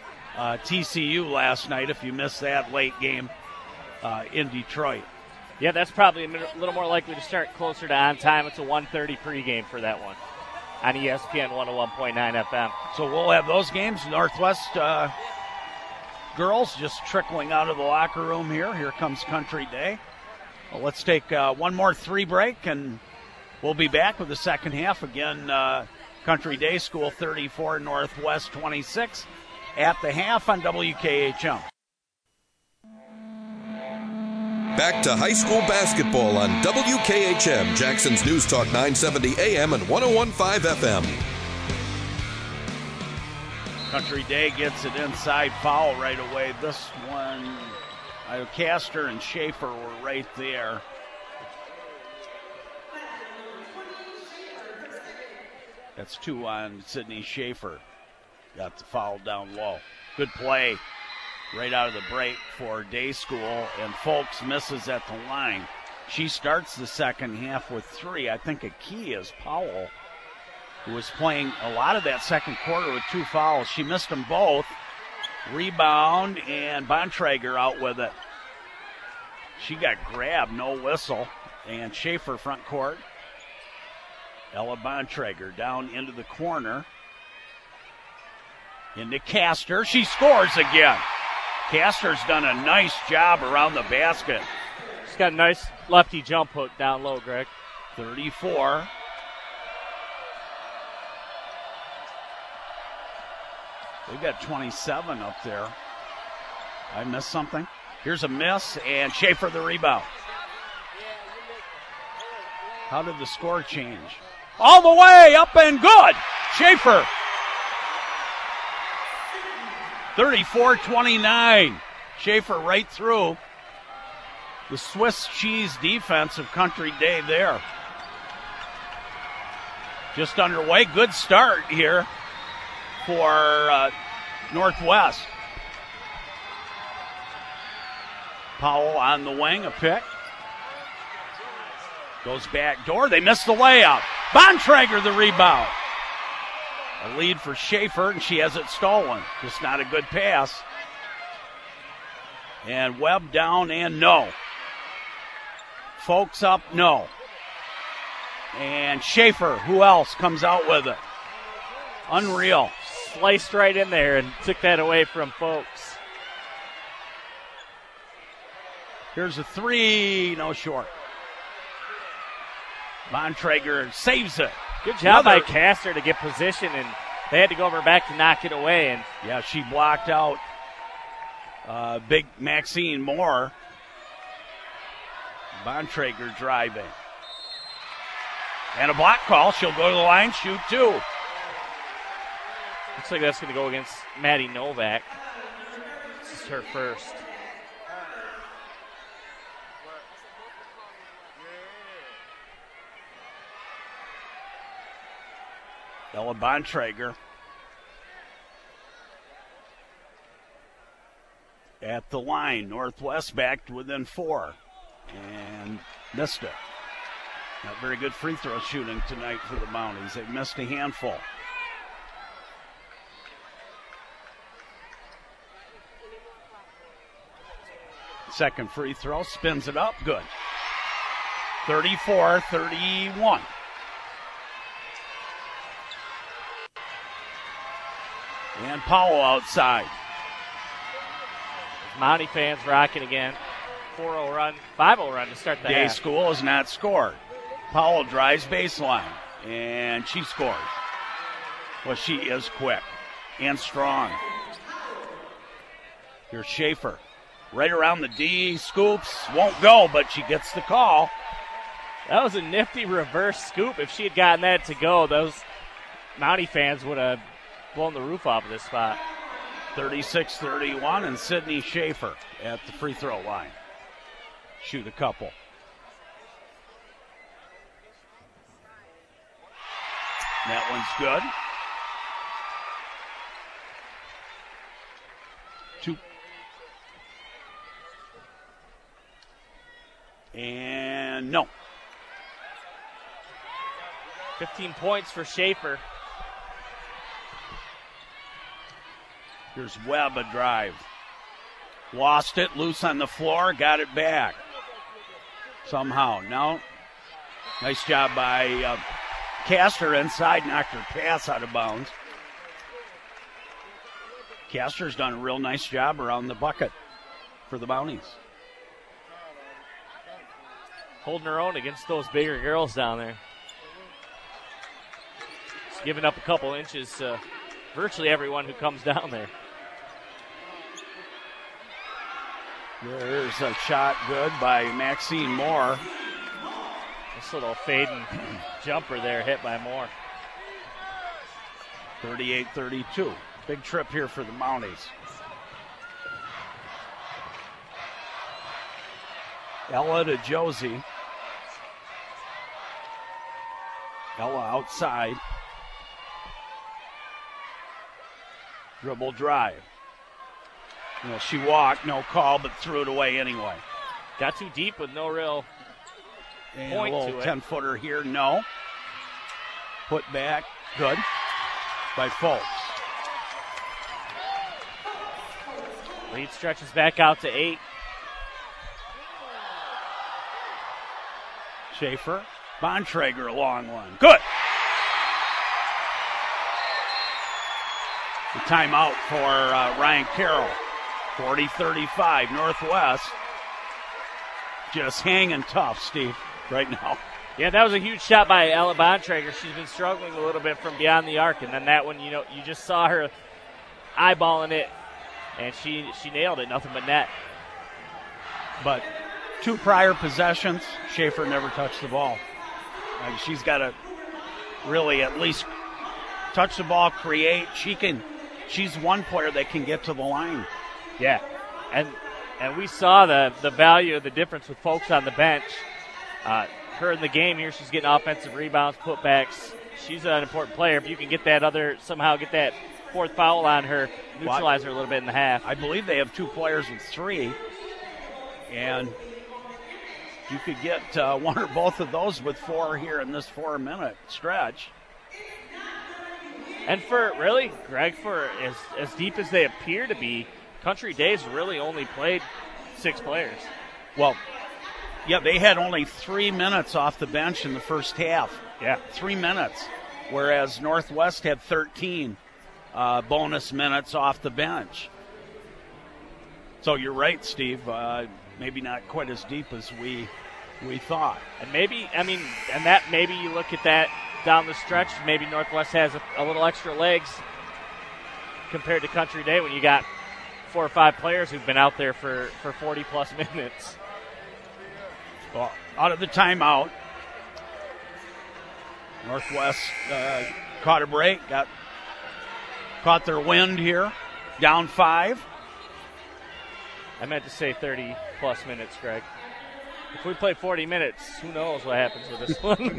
TCU last night, if you missed that late game in Detroit. Yeah, that's probably a little more likely to start closer to on time. It's a 1:30 pregame for that one on ESPN 101.9 FM. So we'll have those games. Northwest girls just trickling out of the locker room here. Here comes Country Day. Well, let's take one more 3 break, and we'll be back with the second half. Again, Country Day School 34, Northwest 26 at the half on WKHM. Back to high school basketball on WKHM, Jackson's News Talk 970 AM and 101.5 FM. Country Day gets an inside foul right away. This one, Castor and Schaefer were right there. That's 2 on Sydney Schaefer. Got the foul down low. Good play right out of the break for Day School, and Folks misses at the line. She starts the second half with 3. I think a key is Powell, who was playing a lot of that second quarter with 2 fouls. She missed them both. Rebound, and Bontrager out with it. She got grabbed, no whistle, and Schaefer front court. Ella Bontrager down into the corner. Into Castor. She scores again. Castor's done a nice job around the basket. She's got a nice lefty jump hook down low, Greg. 34. They've got 27 up there. I missed something. Here's a miss, and Schaefer the rebound. How did the score change? All the way up and good. Schaefer. 34-29. Schaefer right through the Swiss cheese defense of Country Day there. Just underway. Good start here for Northwest. Powell on the wing, a pick. Goes back door. They miss the layup. Bontrager the rebound. A lead for Schaefer, and she has it stolen. Just not a good pass. And Webb down and no. Folks up, no. And Schaefer, who else, comes out with it. Unreal. Sliced right in there and took that away from Folks. Here's a three, no short. Bontrager saves it. Good job by Castor to get position, and they had to go over back to knock it away. And yeah, she blocked out big Maxine Moore. Bontrager driving. And a block call. She'll go to the line, shoot two. Looks like that's going to go against Maddie Novak. This is her first. Ella Bontrager at the line. Northwest back to within 4 and missed it. Not very good free throw shooting tonight for the Mounties. They've missed a handful. Second free throw, spins it up, good. 34-31. And Powell outside. Mountie fans rocking again. 4-0 run, 5-0 run to start the Day half. School has not scored. Powell drives baseline, and she scores. Well, she is quick and strong. Here's Schaefer. Right around the D, scoops, won't go, but she gets the call. That was a nifty reverse scoop. If she had gotten that to go, those Mountie fans would have blown the roof off of this spot. 36-31, and Sydney Schaefer at the free throw line. Shoot a couple. That one's good. Two. And no. 15 points for Schaefer. Here's Webb, a drive. Lost it, loose on the floor, got it back. Somehow. No. Nice job by Castor inside, knocked her pass out of bounds. Castor's done a real nice job around the bucket for the Mounties. Holding her own against those bigger girls down there. Just giving up a couple inches to virtually everyone who comes down there. There's a shot good by Maxine Moore. This little fading jumper there hit by Moore. 38-32. Big trip here for the Mounties. Ella to Josie. Ella outside. Dribble drive. Well, she walked, no call, but threw it away anyway. Got too deep with no real and point a little to it. 10-footer here, no. Put back, good, by Folks. Lead stretches back out to 8. Schaefer, Bontrager, a long one, good. The timeout for Ryan Carroll. 40-35, Northwest. Just hanging tough, Steve, right now. Yeah, that was a huge shot by Ella Bontrager. She's been struggling a little bit from beyond the arc, and then that one, you just saw her eyeballing it, and she nailed it, nothing but net. But 2 prior possessions, Schaefer never touched the ball. She's got to really at least touch the ball, create. She's one player that can get to the line. Yeah, and we saw the value of the difference with Folks on the bench. Her in the game here, she's getting offensive rebounds, putbacks. She's an important player. If you can get that somehow get that 4th foul on her, neutralize her a little bit in the half. I believe they have 2 players with 3, and You could get one or both of those with 4 here in this 4-minute stretch. And for really, Greg, for as deep as they appear to be, Country Day's really only played 6 players. Well, yeah, they had only 3 minutes off the bench in the first half. Yeah. 3 minutes, whereas Northwest had 13 bonus minutes off the bench. So you're right, Steve. Maybe not quite as deep as we thought. And maybe you look at that down the stretch, maybe Northwest has a little extra legs compared to Country Day when you got 4 or 5 players who've been out there for 40-plus minutes. Well, out of the timeout, Northwest caught a break, caught their wind here, down 5. I meant to say 30-plus minutes, Greg. If we play 40 minutes, who knows what happens with this one.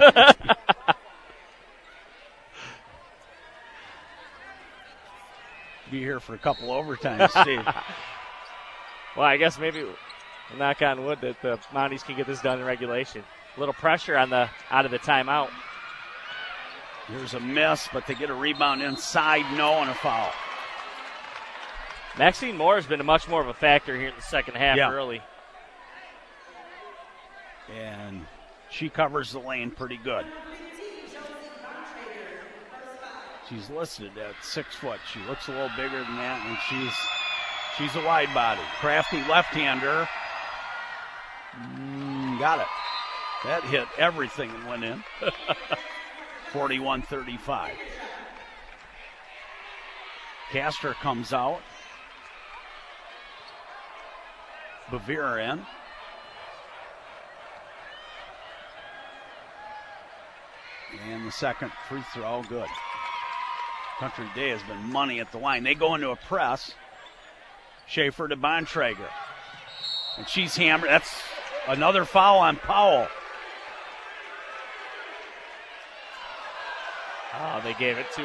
Be here for a couple overtimes, Steve. Well, I guess maybe we'll knock on wood that the Mounties can get this done in regulation. A little pressure out of the timeout. Here's a miss, but they get a rebound inside, no, and a foul. Maxine Moore has been much more of a factor here in the second half early. And she covers the lane pretty good. She's listed at 6 foot. She looks a little bigger than that, and she's a wide body. Crafty left-hander. Got it. That hit everything and went in. 41-35. Castor comes out. Bevere in. And the second free throw, good. Country Day has been money at the line. They go into a press. Schaefer to Bontrager. And she's hammered. That's another foul on Powell. Oh, they gave it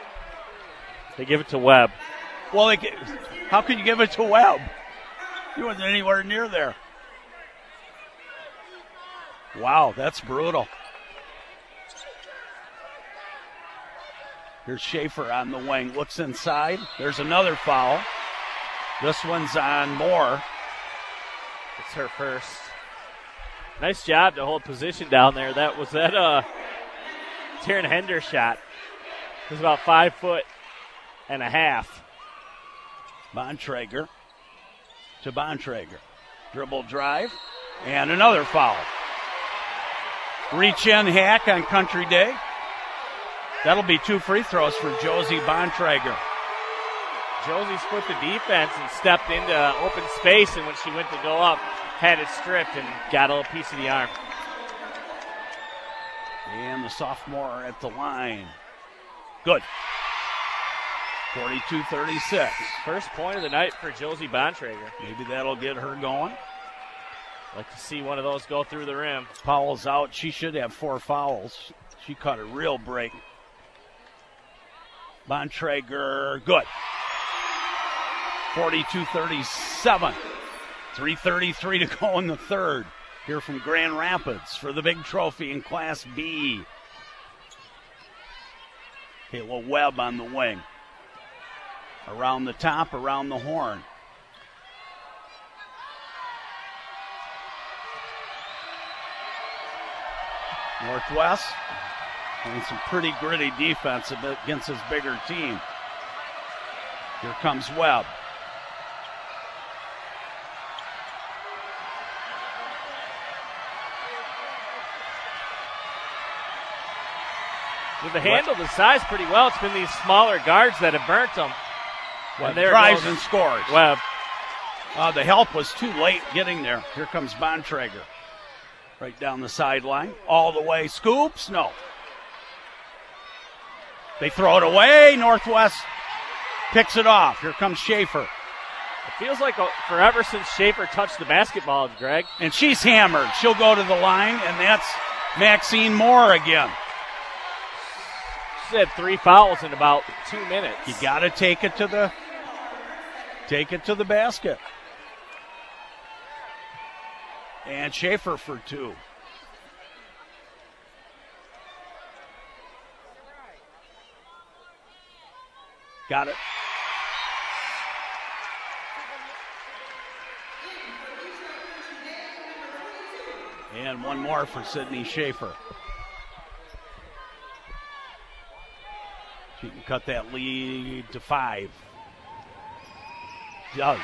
to Webb. Well, how could you give it to Webb? He wasn't anywhere near there. Wow, that's brutal. Here's Schaefer on the wing. Looks inside. There's another foul. This one's on Moore. It's her first. Nice job to hold position down there. That Taryn Hender shot. It was about 5'5". Bontrager to Bontrager. Dribble drive. And another foul. Reach in hack on Country Day. That'll be 2 free throws for Josie Bontrager. Josie split the defense and stepped into open space, and when she went to go up, had it stripped and got a little piece of the arm. And the sophomore at the line. Good. 42-36. First point of the night for Josie Bontrager. Maybe that'll get her going. Like to see one of those go through the rim. Powell's out. She should have 4 fouls. She caught a real break. Bontrager, good. 42-37. 3:33 to go in the third. Here from Grand Rapids for the big trophy in Class B. Kayla Webb on the wing. Around the top, around the horn. Northwest playing some pretty gritty defense against this bigger team. Here comes Webb. With the handle the size pretty well. It's been these smaller guards that have burnt them. Webb drives and scores. Webb. The help was too late getting there. Here comes Bontrager. Right down the sideline. All the way. Scoops? No. They throw it away. Northwest picks it off. Here comes Schaefer. It feels like forever since Schaefer touched the basketball, Greg. And she's hammered. She'll go to the line, and that's Maxine Moore again. She's had 3 fouls in about 2 minutes. You got to take it to the basket. And Schaefer for 2. Got it. And one more for Sydney Schaefer. She can cut that lead to 5. Does.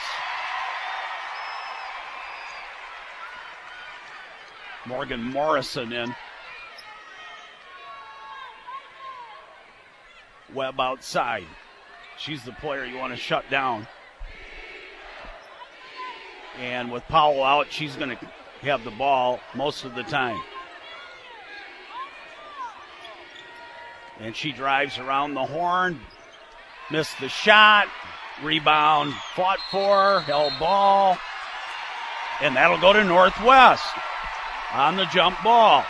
Morgan Morrison in. Webb outside. She's the player you want to shut down. And with Powell out, she's going to have the ball most of the time. And she drives around the horn. Missed the shot. Rebound. Fought for. Held ball. And that'll go to Northwest on the jump ball.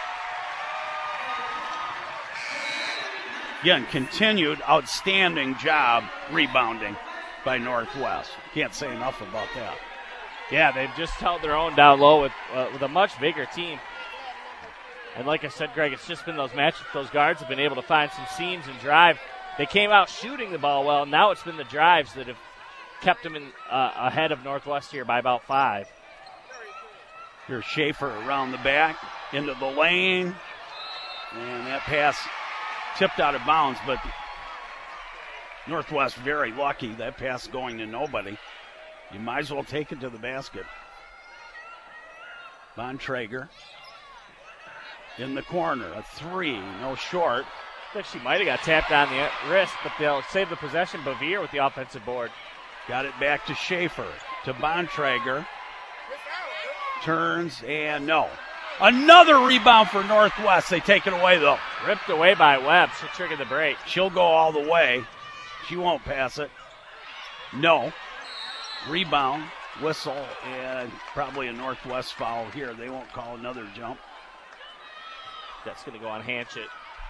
Again, continued outstanding job rebounding by Northwest. Can't say enough about that. Yeah, they've just held their own down low with a much bigger team. And like I said, Greg, it's just been those matchups. Those guards have been able to find some seams and drive. They came out shooting the ball well. Now it's been the drives that have kept them in ahead of Northwest here by about 5. Here's Schaefer around the back, into the lane. And that pass tipped out of bounds, but Northwest very lucky. That pass going to nobody. You might as well take it to the basket. Bontrager in the corner. A 3, no short. I think she might have got tapped on the wrist, but they'll save the possession. Bevere with the offensive board. Got it back to Schaefer. To Bontrager. Turns and no. Another rebound for Northwest. They take it away, though. Ripped away by Webb. She'll trigger the break. She'll go all the way. She won't pass it. No. Rebound, whistle, and probably a Northwest foul here. They won't call another jump. That's going to go on Hanchett.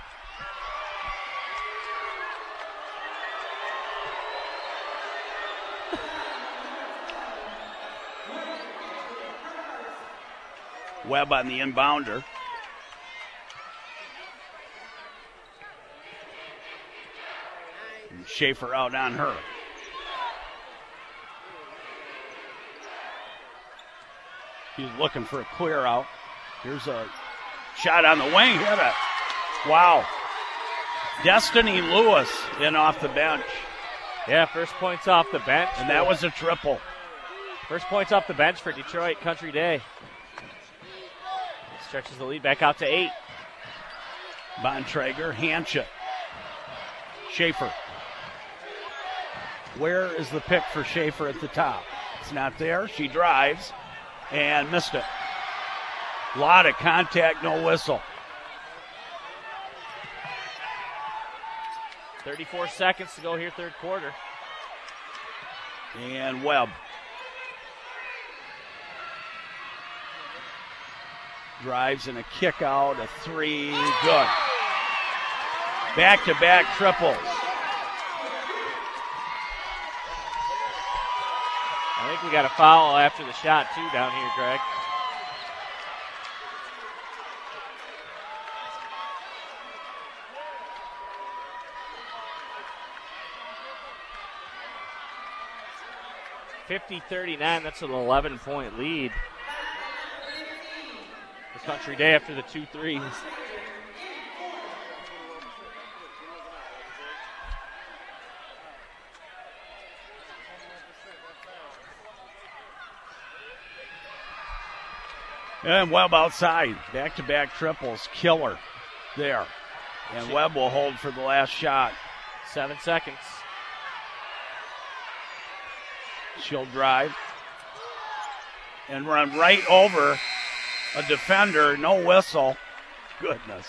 Webb on the inbounder. And Schaefer out on her. He's looking for a clear out. Here's a shot on the wing. Hit it. Wow. Destiny Lewis in off the bench. Yeah, first points off the bench. And that was a triple. First points off the bench for Detroit Country Day. Stretches the lead back out to 8. Bontrager, Hanchett. Schaefer. Where is the pick for Schaefer at the top? It's not there. She drives and missed it. A lot of contact, no whistle. 34 seconds to go here, third quarter. And Webb. Drives and a kick out, a 3, good. Back-to-back triples. I think we got a foul after the shot, too, down here, Greg. (50-39), that's an 11-point lead. Country Day after the 2 threes. And Webb outside. Back-to-back triples. Killer there. And Webb will hold for the last shot. 7 seconds. She'll drive and run right over a defender, no whistle. Goodness.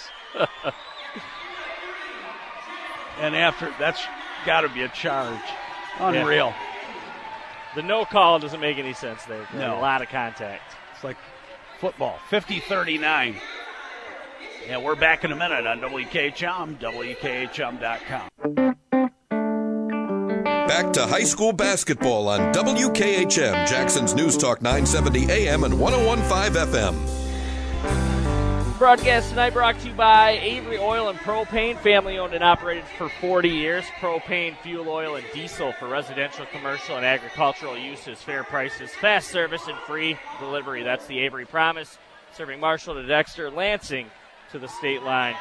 And after, that's got to be a charge. Unreal. Yeah. The no call doesn't make any sense there. No. A lot of contact. It's like football. 50-39. And we're back in a minute on WKHM, WKHM.com. Back to high school basketball on WKHM, Jackson's News Talk 970 AM and 101.5 FM. Broadcast tonight brought to you by Avery Oil and Propane, family owned and operated for 40 years. Propane, fuel oil, and diesel for residential, commercial, and agricultural uses. Fair prices, fast service, and free delivery. That's the Avery Promise. Serving Marshall to Dexter, Lansing to the state line.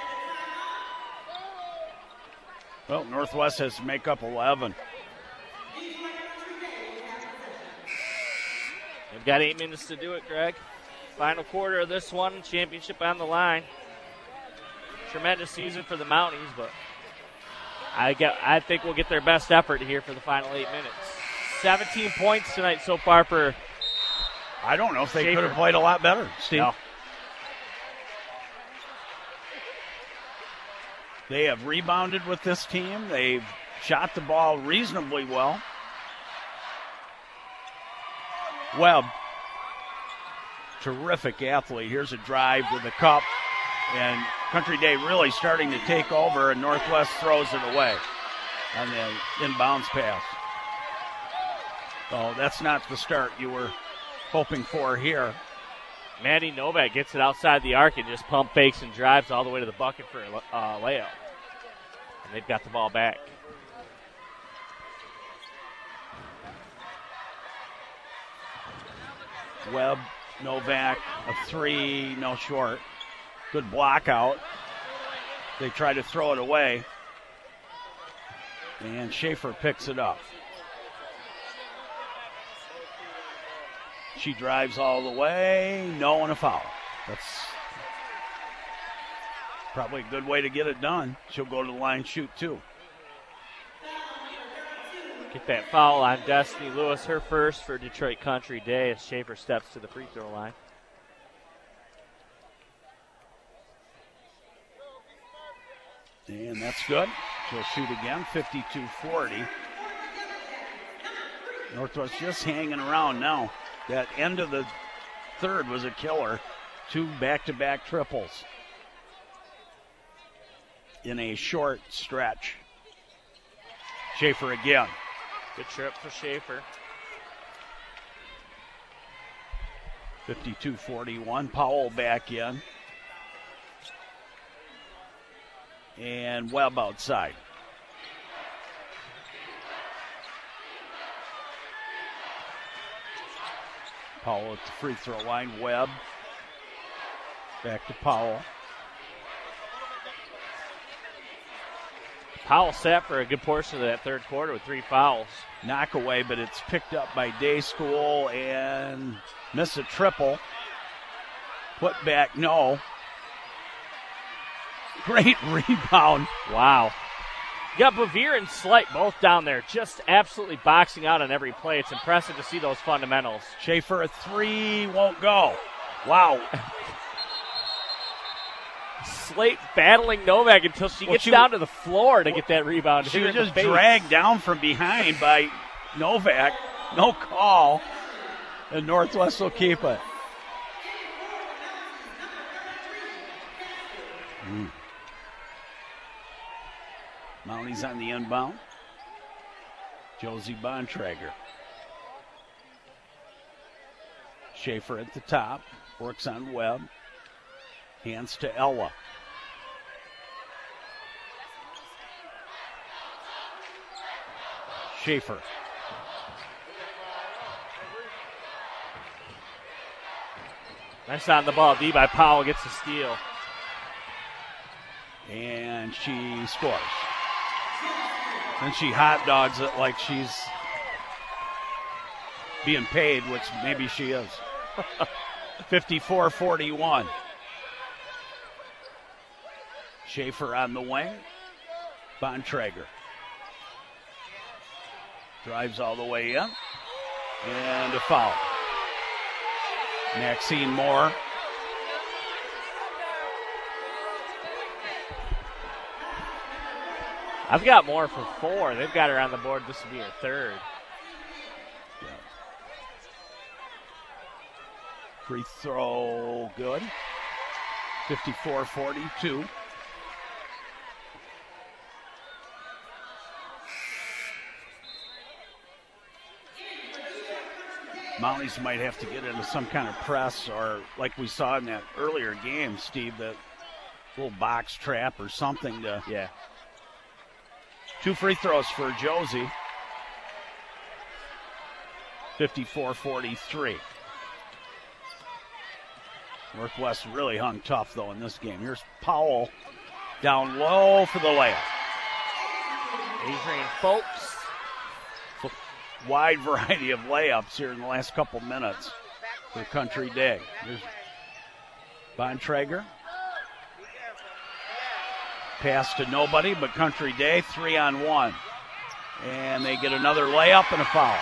Well, Northwest has to make up 11. They've got 8 minutes to do it, Greg. Final quarter of this one, championship on the line. Tremendous season for the Mounties, but I think we'll get their best effort here for the final 8 minutes. 17 points tonight so far for I don't know if they Schaefer. could have played a lot better, Steve. No. They have rebounded with this team. They've shot the ball reasonably well. Webb, terrific athlete. Here's a drive to the cup. And Country Day really starting to take over, and Northwest throws it away on the inbounds pass. So that's not the start you were hoping for here. Maddie Novak gets it outside the arc and just pump fakes and drives all the way to the bucket for a layup. And they've got the ball back. Webb, Novak, a three, no short. Good block out. They try to throw it away. And Schaefer picks it up. She drives all the way. No, and a foul. That's probably a good way to get it done. She'll go to the line, shoot two. Get that foul on Destiny Lewis, her first for Detroit Country Day as Schaefer steps to the free throw line. And that's good. She'll shoot again, 52-40. Northwest just hanging around now. That end of the third was a killer. 2 back-to-back triples in a short stretch. Schaefer again. Good trip for Schaefer. 52-41. Powell back in. And Webb outside. Powell at the free throw line. Webb. Back to Powell. Powell sat for a good portion of that third quarter with 3 fouls. Knock away, but it's picked up by Day School and miss a triple. Put back, no. Great rebound. Wow. You got Bevere and Slight both down there, just absolutely boxing out on every play. It's impressive to see those fundamentals. Schaefer, a three, won't go. Wow. Slate battling Novak until she gets down to the floor to get that rebound. She was just dragged down from behind by Novak. No call. And Northwest will keep it. Mounties on the inbound. Josie Bontrager. Schaefer at the top. Works on Webb. Hands to Ella. Schaefer. Nice on the ball. D by Powell gets the steal. And she scores. Then she hot dogs it like she's being paid, which maybe she is. 54-41. Schaefer on the wing. Bontrager. Drives all the way in. And a foul. Maxine Moore. I've got more for 4. They've got her on the board. This will be her third. Yeah. Free throw good. 54-42. Mounties might have to get into some kind of press, or like we saw in that earlier game, Steve, that little box trap or something to. Yeah. 2 free throws for Josie. 54-43. Northwest really hung tough, though, in this game. Here's Powell down low for the layup. Adrian Folks. Wide variety of layups here in the last couple minutes for Country Day. Here's Bontrager. Pass to nobody but Country Day, 3-on-1. And they get another layup and a foul.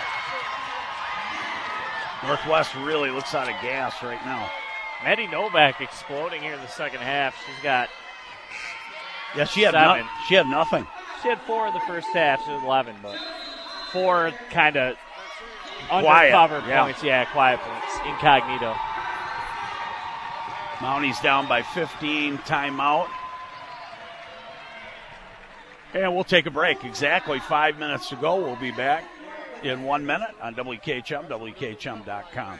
Northwest really looks out of gas right now. Maddie Novak exploding here in the second half. She's got she had 7. She had nothing. She had 4 in the first half. She was 11, but 4 kind of Quiet, undercover points. Yeah, quiet points. Incognito. Mounties down by 15. Timeout. And we'll take a break. Exactly 5 minutes to go. We'll be back in 1 minute on WKHM, WKHM.com.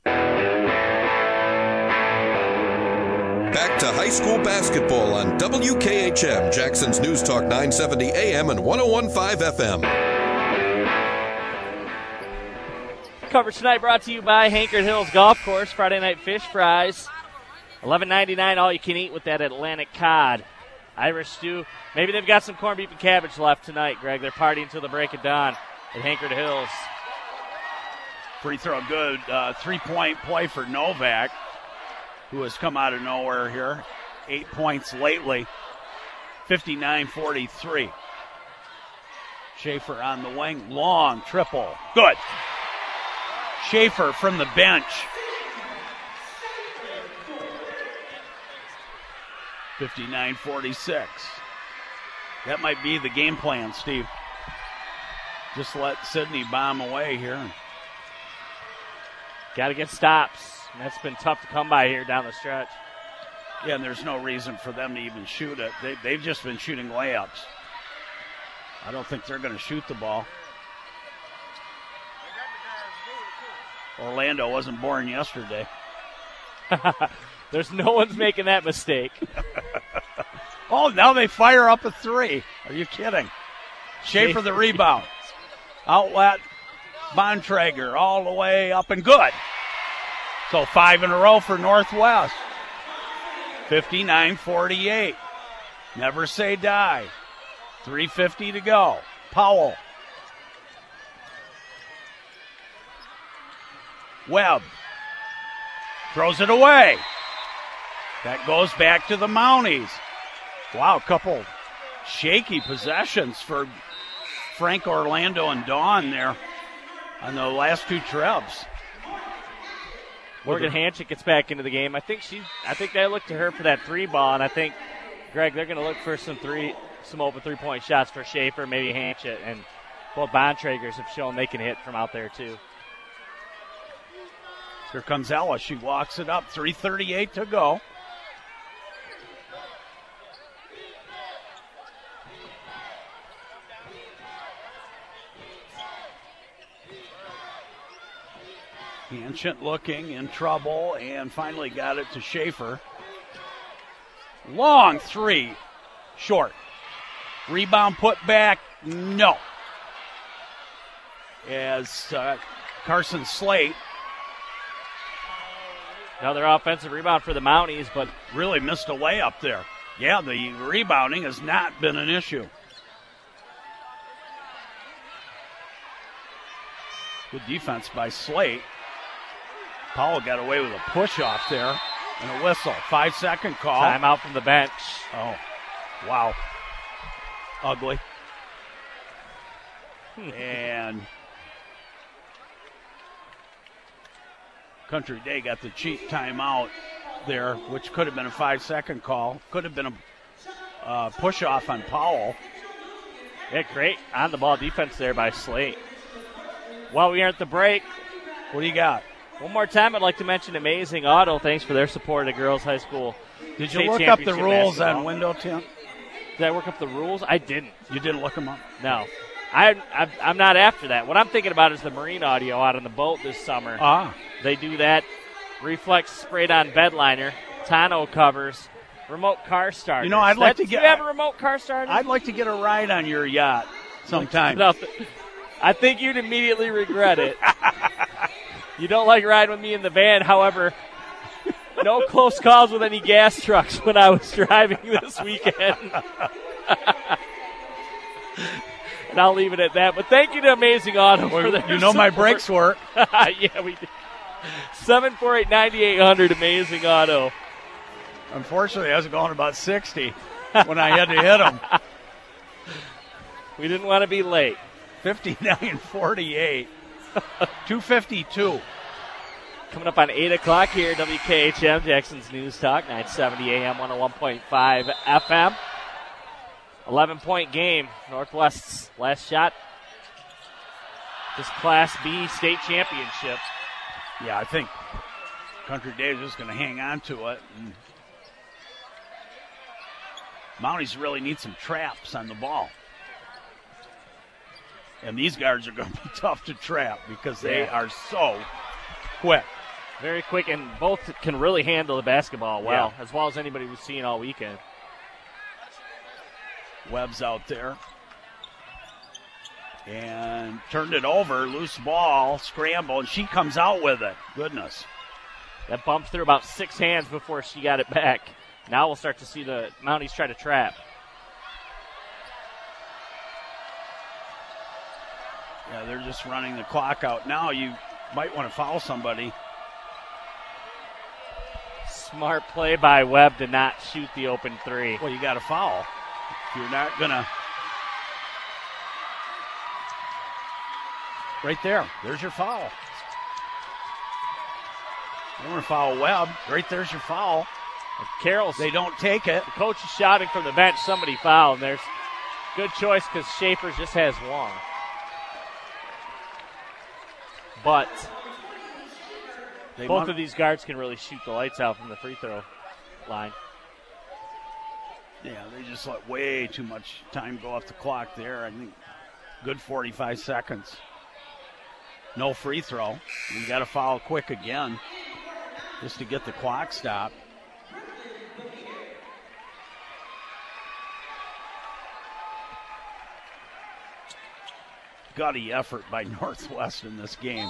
Back to high school basketball on WKHM, Jackson's News Talk 970 AM and 101.5 FM. Coverage tonight brought to you by Hankard Hills Golf Course. Friday night fish fries. $11.99 all you can eat with that Atlantic cod. Irish stew. Maybe they've got some corned beef and cabbage left tonight, Greg. They're partying until the break of dawn at Hankard Hills. Free throw good. 3-point play for Novak, who has come out of nowhere here. 8 points lately. 59-43. Schaefer on the wing. Long triple. Good. Schaefer from the bench. 59-46. That might be the game plan, Steve. Just let Sydney bomb away here. Got to get stops. And that's been tough to come by here down the stretch. Yeah, and there's no reason for them to even shoot it. They've just been shooting layups. I don't think they're going to shoot the ball. Orlando wasn't born yesterday. There's no one's making that mistake. Oh, now they fire up a 3. Are you kidding? Schaefer the rebound. Outlet, Bontrager all the way up and good. So 5 in a row for Northwest. 59-48. Never say die. 3:50 to go. Powell. Webb. Throws it away. That goes back to the Mounties. Wow, a couple shaky possessions for Frank Orlando and Dawn there on the last 2 trips. Morgan Hanchett gets back into the game. I think they look to her for that 3 ball, and I think, Greg, they're going to look for some open 3-point shots for Schaefer, maybe Hanchett, and both Bontragers have shown they can hit from out there too. Here comes Ella. She walks it up. 3:38 to go. Hanchett looking in trouble and finally got it to Schaefer. Long 3. Short. Rebound put back. No. As Carson Slate. Another offensive rebound for the Mounties, but really missed a layup there. Yeah, the rebounding has not been an issue. Good defense by Slate. Powell got away with a push-off there and a whistle. 5-second call. Timeout from the bench. Oh, wow. Ugly. And Country Day got the cheap timeout there, which could have been a 5-second call. Could have been a push-off on Powell. Yeah, great on-the-ball defense there by Slate. While we are at the break, what do you got? One more time, I'd like to mention Amazing Auto. Thanks for their support of girls high school. Did you look up the rules on window tint? Did I work up the rules? I didn't. You didn't look them up? No. I'm not after that. What I'm thinking about is the marine audio out on the boat this summer. They do that. Reflex sprayed on bed liner, tonneau covers, remote car starter. I'd like to get. Do you have a remote car starter? I'd like to get a ride on your yacht sometime. I think you'd immediately regret it. You don't like riding with me in the van. However, no close calls with any gas trucks when I was driving this weekend. And I'll leave it at that. But thank you to Amazing Auto for their support. My brakes work. Yeah, we do. 748-9800 Amazing Auto. Unfortunately, I was going about 60 when I had to hit them. We didn't want to be late. 59-48. 252. Coming up on 8 o'clock here at WKHM, Jackson's News Talk, 970 AM, 101.5 FM. 11-point game. Northwest's last shot. This Class B state championship. Yeah, I think Country Dave's just going to hang on to it. And Mounties really need some traps on the ball. And these guards are going to be tough to trap because they are so quick. Very quick, and both can really handle the basketball well as anybody we've seen all weekend. Webb's out there. And turned it over, loose ball, scramble, and she comes out with it. Goodness. That bumped through about 6 hands before she got it back. Now we'll start to see the Mounties try to trap. Yeah, they're just running the clock out. Now you might want to foul somebody. Smart play by Webb to not shoot the open three. Well, you got to foul. If you're not going to. Right there. There's your foul. You want to foul Webb. Right there's your foul. Carroll's. They don't take it. The coach is shouting from the bench, somebody fouled. And there's good choice because Schaefer just has one. But both of these guards can really shoot the lights out from the free throw line. Yeah, they just let way too much time go off the clock there. I think good 45 seconds. No free throw. You got to foul quick again just to get the clock stopped. Gutty effort by Northwest in this game.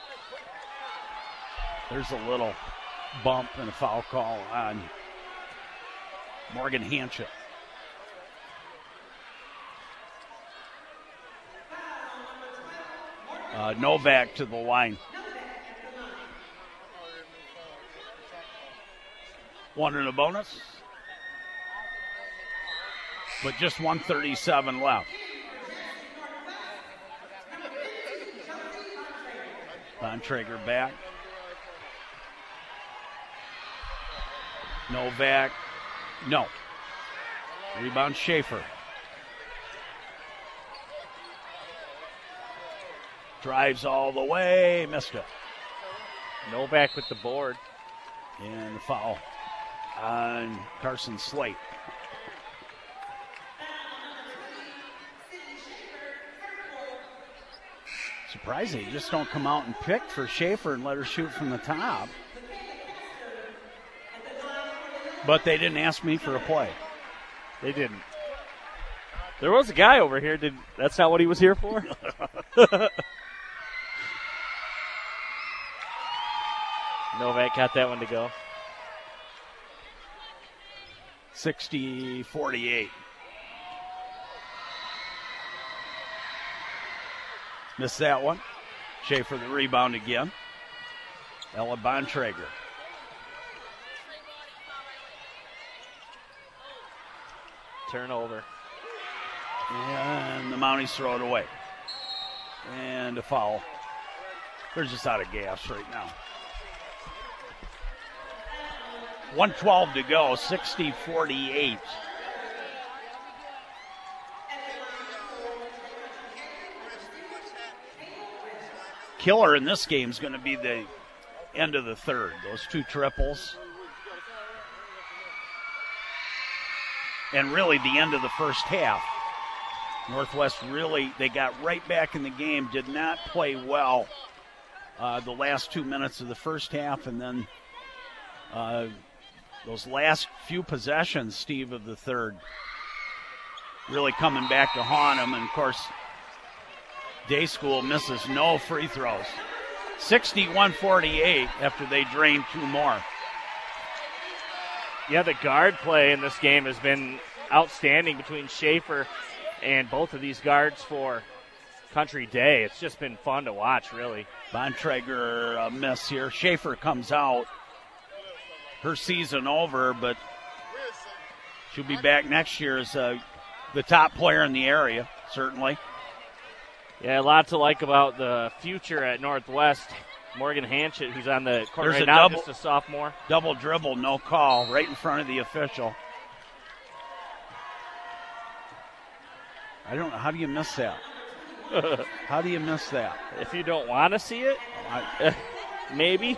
There's a little bump and a foul call on Morgan Hanchett. Novak to the line. One in a bonus. But just 1:37 left. Bontrager back. Novak. No. Rebound Schaefer. Drives all the way. Missed it. Novak with the board. And the foul on Carson Slate. Surprising, they just don't come out and pick for Schaefer and let her shoot from the top. But they didn't ask me for a play. They didn't. There was a guy over here. That's not what he was here for? Novak got that one to go. 60-48. Missed that one. Schaefer the rebound again. Ella Bontrager. Turnover. And the Mounties throw it away. And a foul. They're just out of gas right now. 1:12 to go, 60-48. Killer in this game is going to be the end of the third. Those two triples. And really the end of the first half. Northwest really, they got right back in the game, did not play well the last 2 minutes of the first half, and then those last few possessions, Steve, of the third, really coming back to haunt them. And, of course, Day School misses no free throws. 61-48 after they drained 2 more. Yeah, the guard play in this game has been outstanding between Schaefer and both of these guards for Country Day. It's just been fun to watch, really. Bontrager a miss here. Schaefer comes out. Her season over, but she'll be back next year as the top player in the area, certainly. Yeah, a lot to like about the future at Northwest. Morgan Hanchett, who's on the court There's right a now, double, just a sophomore. Double dribble, no call, right in front of the official. I don't know. How do you miss that? How do you miss that? If you don't want to see it, maybe.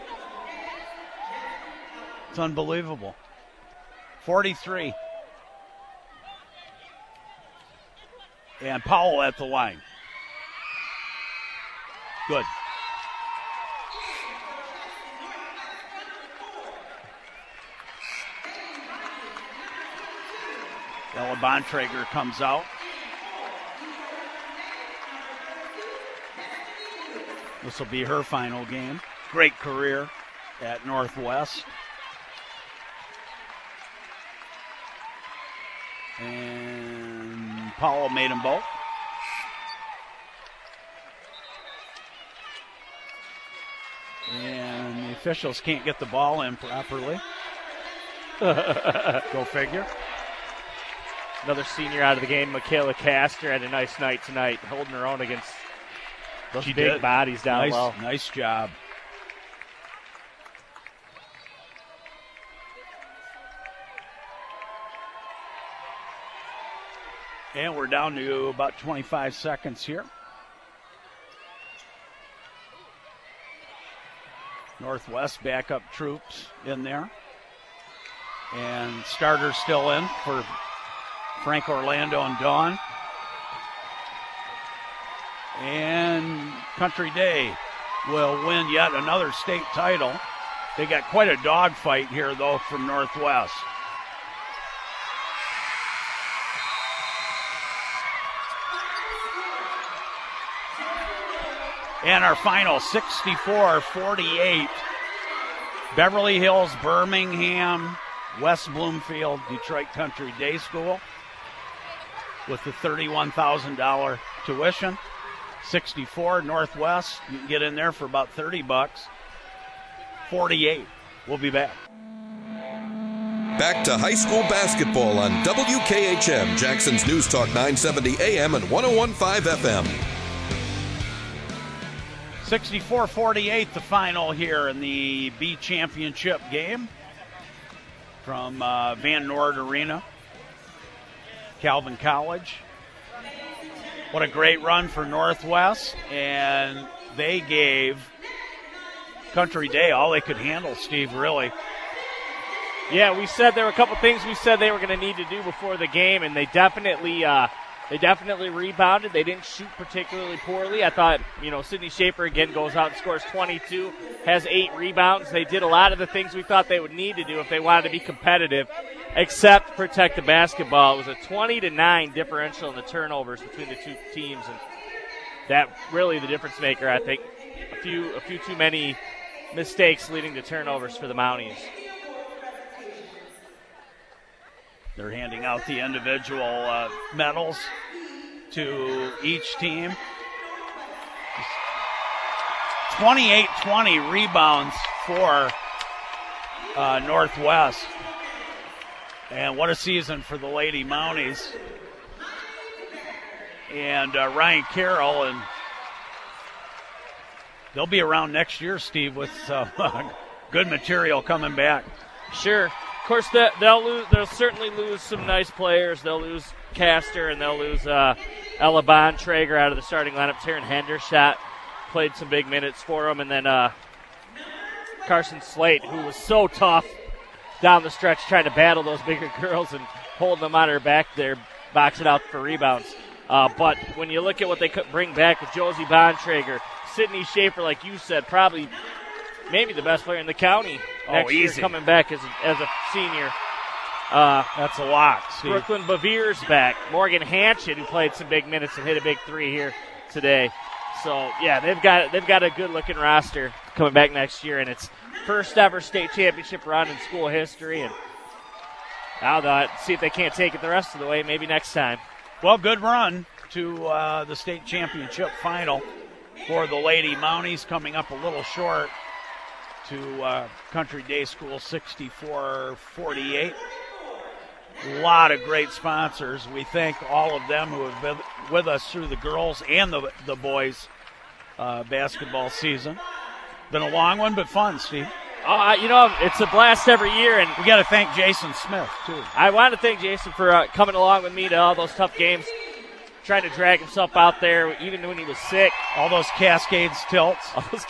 It's unbelievable. 43. And Powell at the line. Good. Ella Bontrager comes out. This will be her final game. Great career at Northwest. And Powell made them both. And the officials can't get the ball in properly. Go figure. Another senior out of the game, Michaela Castor, had a nice night tonight, holding her own against those big bodies down low. Nice job. And we're down to about 25 seconds here. Northwest backup troops in there. And starters still in for Frank Orlando and Dawn. And Country Day will win yet another state title. They got quite a dogfight here, though, from Northwest. And our final 64-48. Beverly Hills, Birmingham, West Bloomfield, Detroit Country Day School with the $31,000 tuition. 64 Northwest, you can get in there for about $30. 48. We'll be back. Back to high school basketball on WKHM, Jackson's News Talk 970 AM and 101.5 FM. 64-48, the final here in the B Championship game from Van Noord Arena, Calvin College. What a great run for Northwest, and they gave Country Day all they could handle, Steve, really. Yeah, we said there were a couple things we said they were going to need to do before the game, and they definitely rebounded. They didn't shoot particularly poorly. I thought, Sydney Schaefer again goes out and scores 22, has 8 rebounds. They did a lot of the things we thought they would need to do if they wanted to be competitive, except protect the basketball. It was a 20-9 differential in the turnovers between the two teams, and that really the difference maker, I think. A few too many mistakes leading to turnovers for the Mounties. They're handing out the individual medals to each team. 28-20 rebounds for Northwest. And what a season for the Lady Mounties. And Ryan Carroll, and they'll be around next year, Steve, with good material coming back. Sure. Of course, they'll certainly lose some nice players. They'll lose Castor, and they'll lose Ella Bontrager out of the starting lineup. Taryn Hendershot played some big minutes for them. And then Carson Slate, who was so tough down the stretch trying to battle those bigger girls and holding them on her back there, boxing out for rebounds. But when you look at what they could bring back with Josie Bontrager, Sydney Schaefer, like you said, probably maybe the best player in the county next year coming back as a senior. That's a lot, Steve. Brooklyn Bevere's back. Morgan Hanchett, who played some big minutes and hit a big three here today. So, yeah, they've got a good-looking roster coming back next year, and it's first ever state championship run in school history. And now they'll see if they can't take it the rest of the way, maybe next time. Well, good run to the state championship final for the Lady Mounties, coming up a little short to Country Day School 64-48. A lot of great sponsors. We thank all of them who have been with us through the girls and the boys basketball season. Been a long one, but fun, Steve. It's a blast every year, and we got to thank Jason Smith too. I want to thank Jason for coming along with me to all those tough games, trying to drag himself out there even when he was sick. All those Cascades tilts.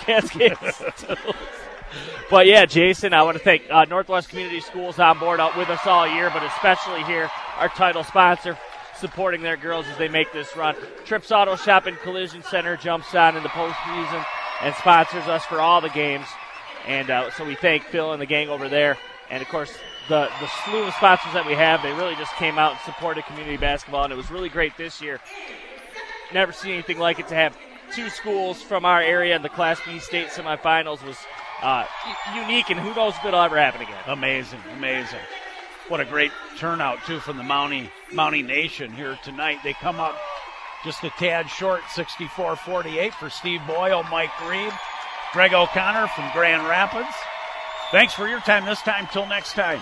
But, yeah, Jason, I want to thank Northwest Community Schools on board out with us all year, but especially here, our title sponsor, supporting their girls as they make this run. Trips Auto Shop and Collision Center jumps on in the postseason and sponsors us for all the games. And so we thank Phil and the gang over there. And, of course, the slew of sponsors that we have, they really just came out and supported community basketball, and it was really great this year. Never seen anything like it to have two schools from our area in the Class B state semifinals was unique, and who knows if it'll ever happen again. Amazing. What a great turnout, too, from the Mountie Nation here tonight. They come up just a tad short, 64-48 for Steve Boyle, Mike Reed, Greg O'Connor from Grand Rapids. Thanks for your time this time. Till next time.